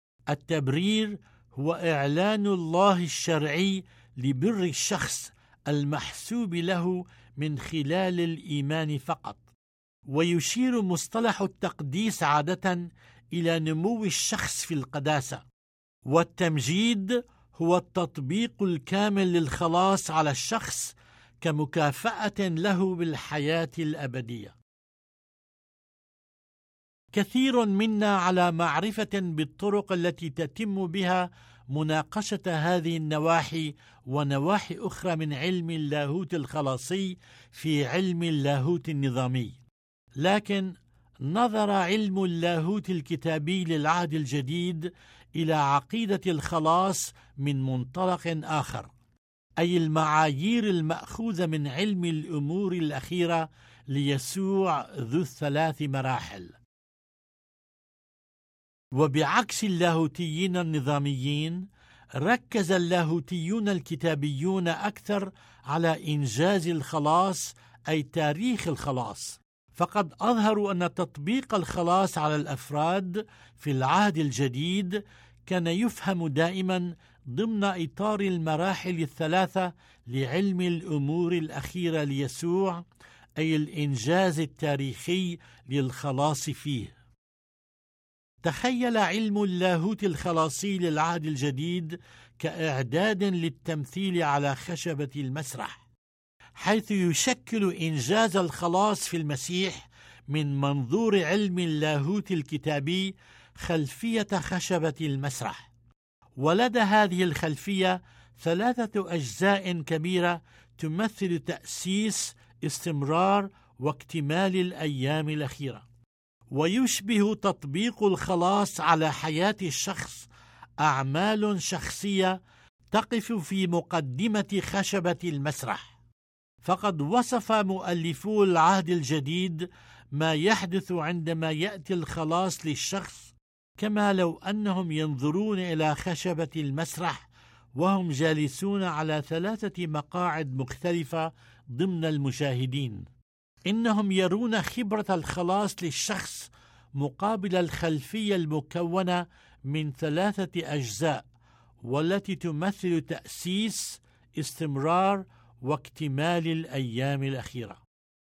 التبرير هو إعلان الله الشرعي لبر الشخص المحسوب له من خلال الإيمان فقط. ويشير مصطلح التقديس عادة إلى نمو الشخص في القداسة. والتمجيد هو التطبيق الكامل للخلاص على الشخص كمكافأة له بالحياة الأبدية. كثير منا على معرفة بالطرق التي تتم بها مناقشة هذه النواحي ونواحي أخرى من علم اللاهوت الخلاصي في علم اللاهوت النظامي، لكن نظر علم اللاهوت الكتابي للعهد الجديد إلى عقيدة الخلاص من منطلق آخر، أي المعايير المأخوذة من علم الأمور الأخيرة ليسوع ذو الثلاث مراحل. وبعكس اللاهوتيين النظاميين، ركز اللاهوتيون الكتابيون أكثر على إنجاز الخلاص أي تاريخ الخلاص، فقد أظهروا أن تطبيق الخلاص على الأفراد في العهد الجديد كان يفهم دائما ضمن إطار المراحل الثلاثة لعلم الأمور الأخيرة ليسوع، أي الإنجاز التاريخي للخلاص فيه. تخيل علم اللاهوت الخلاصي للعهد الجديد كإعداد للتمثيل على خشبة المسرح، حيث يشكل إنجاز الخلاص في المسيح من منظور علم اللاهوت الكتابي خلفية خشبة المسرح. ولدى هذه الخلفية ثلاثة أجزاء كبيرة تمثل تأسيس، استمرار، واكتمال الأيام الأخيرة. ويشبه تطبيق الخلاص على حياة الشخص أعمال شخصية تقف في مقدمة خشبة المسرح. فقد وصف مؤلفو العهد الجديد ما يحدث عندما يأتي الخلاص للشخص كما لو أنهم ينظرون إلى خشبة المسرح وهم جالسون على ثلاثة مقاعد مختلفة ضمن المشاهدين. إنهم يرون خبرة الخلاص للشخص مقابل الخلفية المكونة من ثلاثة أجزاء، والتي تمثل تأسيس، استمرار، واكتمال الأيام الأخيرة.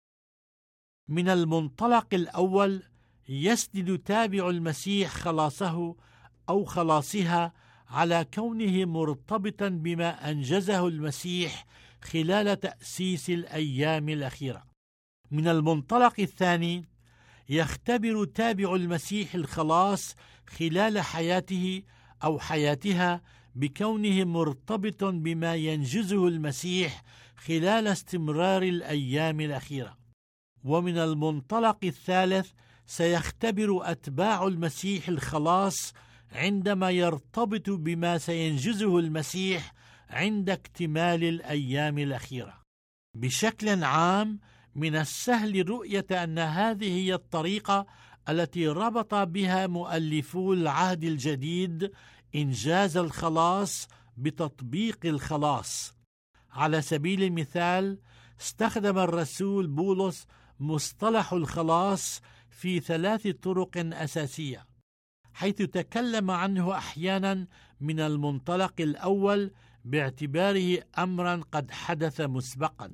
من المنطلق الأول يسند تابع المسيح خلاصه أو خلاصها على كونه مرتبطا بما أنجزه المسيح خلال تأسيس الأيام الأخيرة. من المنطلق الثاني يختبر تابع المسيح الخلاص خلال حياته أو حياتها بكونه مرتبط بما ينجزه المسيح خلال استمرار الأيام الأخيرة. ومن المنطلق الثالث سيختبر أتباع المسيح الخلاص عندما يرتبط بما سينجزه المسيح عند اكتمال الأيام الأخيرة. بشكل عام من السهل رؤية أن هذه هي الطريقة التي ربط بها مؤلفو العهد الجديد إنجاز الخلاص بتطبيق الخلاص. على سبيل المثال استخدم الرسول بولس مصطلح الخلاص في ثلاث طرق أساسية، حيث تكلم عنه أحيانا من المنطلق الأول باعتباره أمرا قد حدث مسبقا.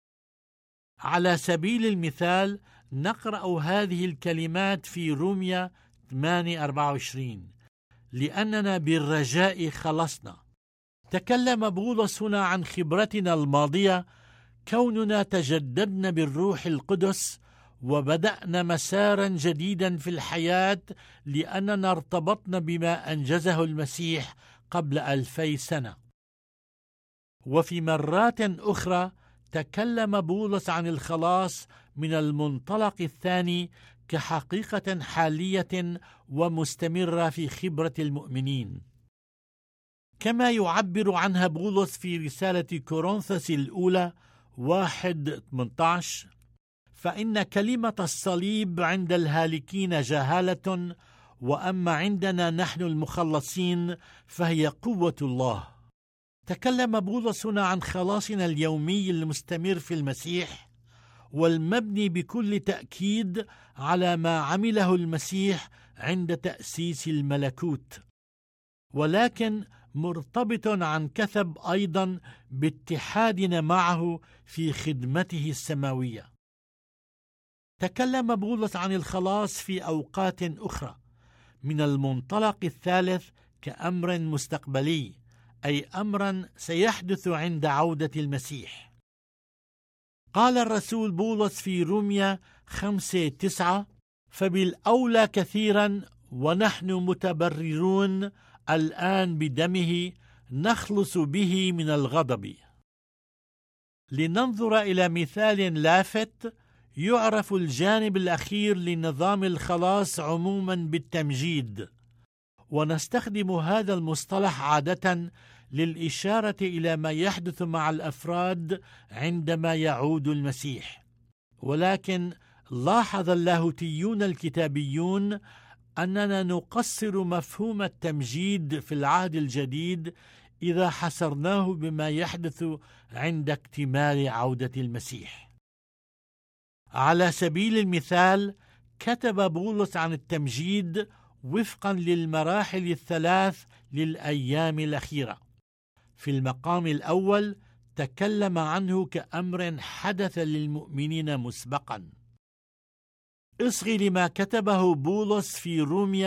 على سبيل المثال نقرأ هذه الكلمات في روميا ثمانية أربعة وعشرين: لأننا بالرجاء خلصنا. تكلم بولس هنا عن خبرتنا الماضية، كوننا تجددنا بالروح القدس وبدأنا مسارا جديدا في الحياة لأننا ارتبطنا بما أنجزه المسيح قبل ألفي سنة. وفي مرات أخرى تكلم بولس عن الخلاص من المنطلق الثاني كحقيقة حالية ومستمرة في خبرة المؤمنين، كما يعبر عنها بولس في رسالة كورنثوس الأولى واحد ثمانية عشر: فإن كلمة الصليب عند الهالكين جهالة، وأما عندنا نحن المخلصين فهي قوة الله. تكلم بولس هنا عن خلاصنا اليومي المستمر في المسيح، والمبني بكل تأكيد على ما عمله المسيح عند تأسيس الملكوت، ولكن مرتبط عن كثب أيضا باتحادنا معه في خدمته السماوية. تكلم بولس عن الخلاص في أوقات أخرى من المنطلق الثالث كأمر مستقبلي، أي أمرا سيحدث عند عودة المسيح. قال الرسول بولس في روميا خمسة تسعة: فبالأولى كثيرا ونحن متبررون الآن بدمه نخلص به من الغضب. لننظر إلى مثال لافت يعرف الجانب الأخير لنظام الخلاص عموما بالتمجيد، ونستخدم هذا المصطلح عادة للإشارة إلى ما يحدث مع الأفراد عندما يعود المسيح. ولكن لاحظ اللاهوتيون الكتابيون أننا نقصر مفهوم التمجيد في العهد الجديد إذا حصرناه بما يحدث عند اكتمال عودة المسيح. على سبيل المثال كتب بولس عن التمجيد وفقا للمراحل الثلاث للأيام الأخيرة. في المقام الأول تكلم عنه كأمر حدث للمؤمنين مسبقا. اصغي لما كتبه بولس في روميا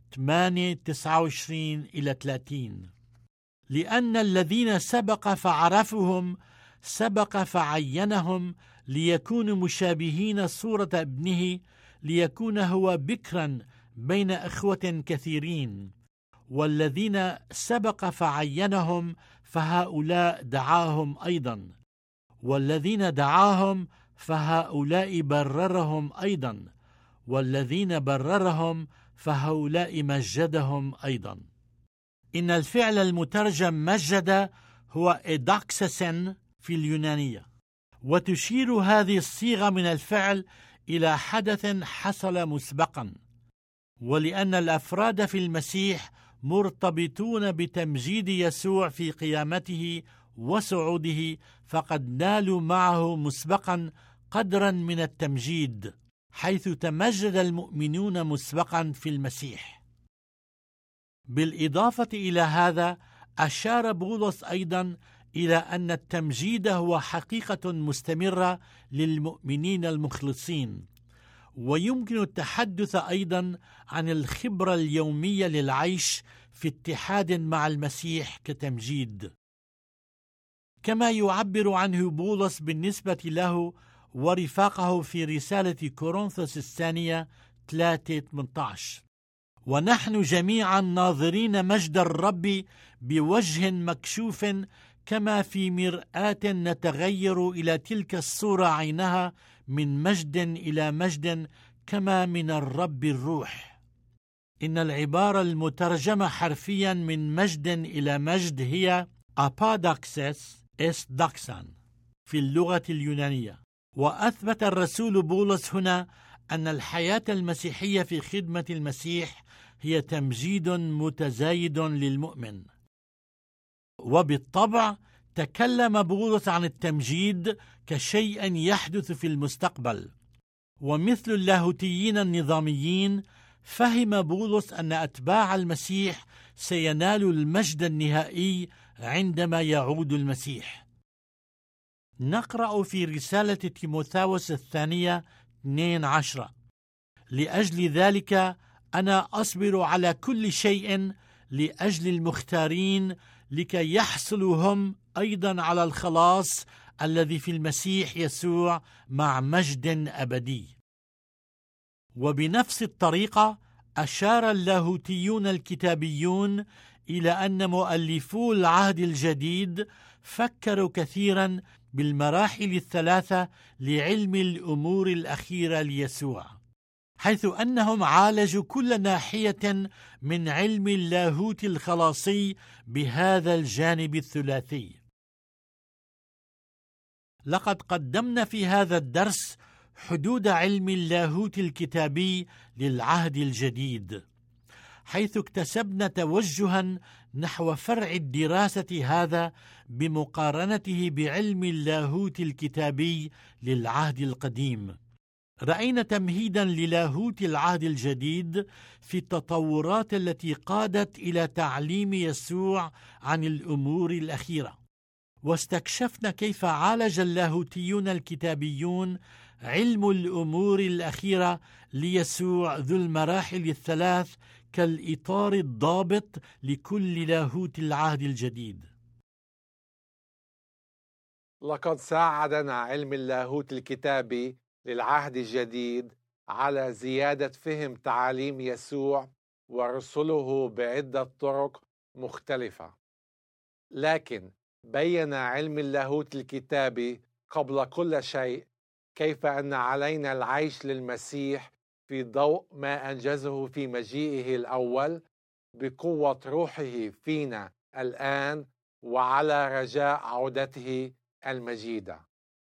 ثمانية تسعة وعشرين إلى ثلاثين. لأن الذين سبق فعرفهم سبق فعينهم ليكونوا مشابهين صورة ابنه، ليكون هو بكرا بين إخوة كثيرين. والذين سبق فعينهم فهؤلاء دعاهم أيضا، والذين دعاهم فهؤلاء بررهم أيضا، والذين بررهم فهؤلاء مجدهم أيضا. إن الفعل المترجم مجد هو إداكسسن في اليونانية، وتشير هذه الصيغة من الفعل إلى حدث حصل مسبقا. ولأن الأفراد في المسيح مرتبطون بتمجيد يسوع في قيامته وصعوده، فقد نالوا معه مسبقا قدرا من التمجيد، حيث تمجد المؤمنون مسبقا في المسيح. بالإضافة إلى هذا، أشار بولس أيضا إلى أن التمجيد هو حقيقة مستمرة للمؤمنين المخلصين، ويمكن التحدث أيضا عن الخبرة اليومية للعيش في اتحاد مع المسيح كتمجيد، كما يعبر عنه بولس بالنسبة له ورفاقه في رسالة كورنثوس الثانية ثلاثة ثمانية عشر: ونحن جميعا ناظرين مجد الرب بوجه مكشوف كما في مرآة نتغير إلى تلك الصورة عينها، من مجد إلى مجد كما من الرب الروح. إن العبارة المترجمة حرفيا من مجد إلى مجد هي أباداكسس إس داكسان في اللغة اليونانية. وأثبت الرسول بولس هنا أن الحياة المسيحية في خدمة المسيح هي تمجيد متزايد للمؤمن. وبالطبع تكلم بولس عن التمجيد كشيء يحدث في المستقبل، ومثل اللاهوتيين النظاميين فهم بولس أن أتباع المسيح سينالوا المجد النهائي عندما يعود المسيح. نقرأ في رسالة تيموثاوس الثانية اثنين عشر: لأجل ذلك أنا أصبر على كل شيء لأجل المختارين، لكي يحصلوا هم أيضا على الخلاص الذي في المسيح يسوع مع مجد أبدي. وبنفس الطريقة أشار اللاهوتيون الكتابيون إلى أن مؤلفو العهد الجديد فكروا كثيرا بالمراحل الثلاثة لعلم الأمور الأخيرة ليسوع، حيث أنهم عالجوا كل ناحية من علم اللاهوت الخلاصي بهذا الجانب الثلاثي. لقد قدمنا في هذا الدرس حدود علم اللاهوت الكتابي للعهد الجديد، حيث اكتسبنا توجها نحو فرع الدراسة هذا بمقارنته بعلم اللاهوت الكتابي للعهد القديم. رأينا تمهيدا للاهوت العهد الجديد في التطورات التي قادت إلى تعليم يسوع عن الأمور الأخيرة، واستكشفنا كيف عالج اللاهوتيون الكتابيون علم الأمور الأخيرة ليسوع ذو المراحل الثلاث كالإطار الضابط لكل لاهوت العهد الجديد. لقد ساعدنا علم اللاهوت الكتابي للعهد الجديد على زيادة فهم تعاليم يسوع ورسله بعدة طرق مختلفة، لكن بيّن علم اللاهوت الكتابي قبل كل شيء كيف أن علينا العيش للمسيح في ضوء ما أنجزه في مجيئه الأول بقوة روحه فينا الآن، وعلى رجاء عودته المجيدة.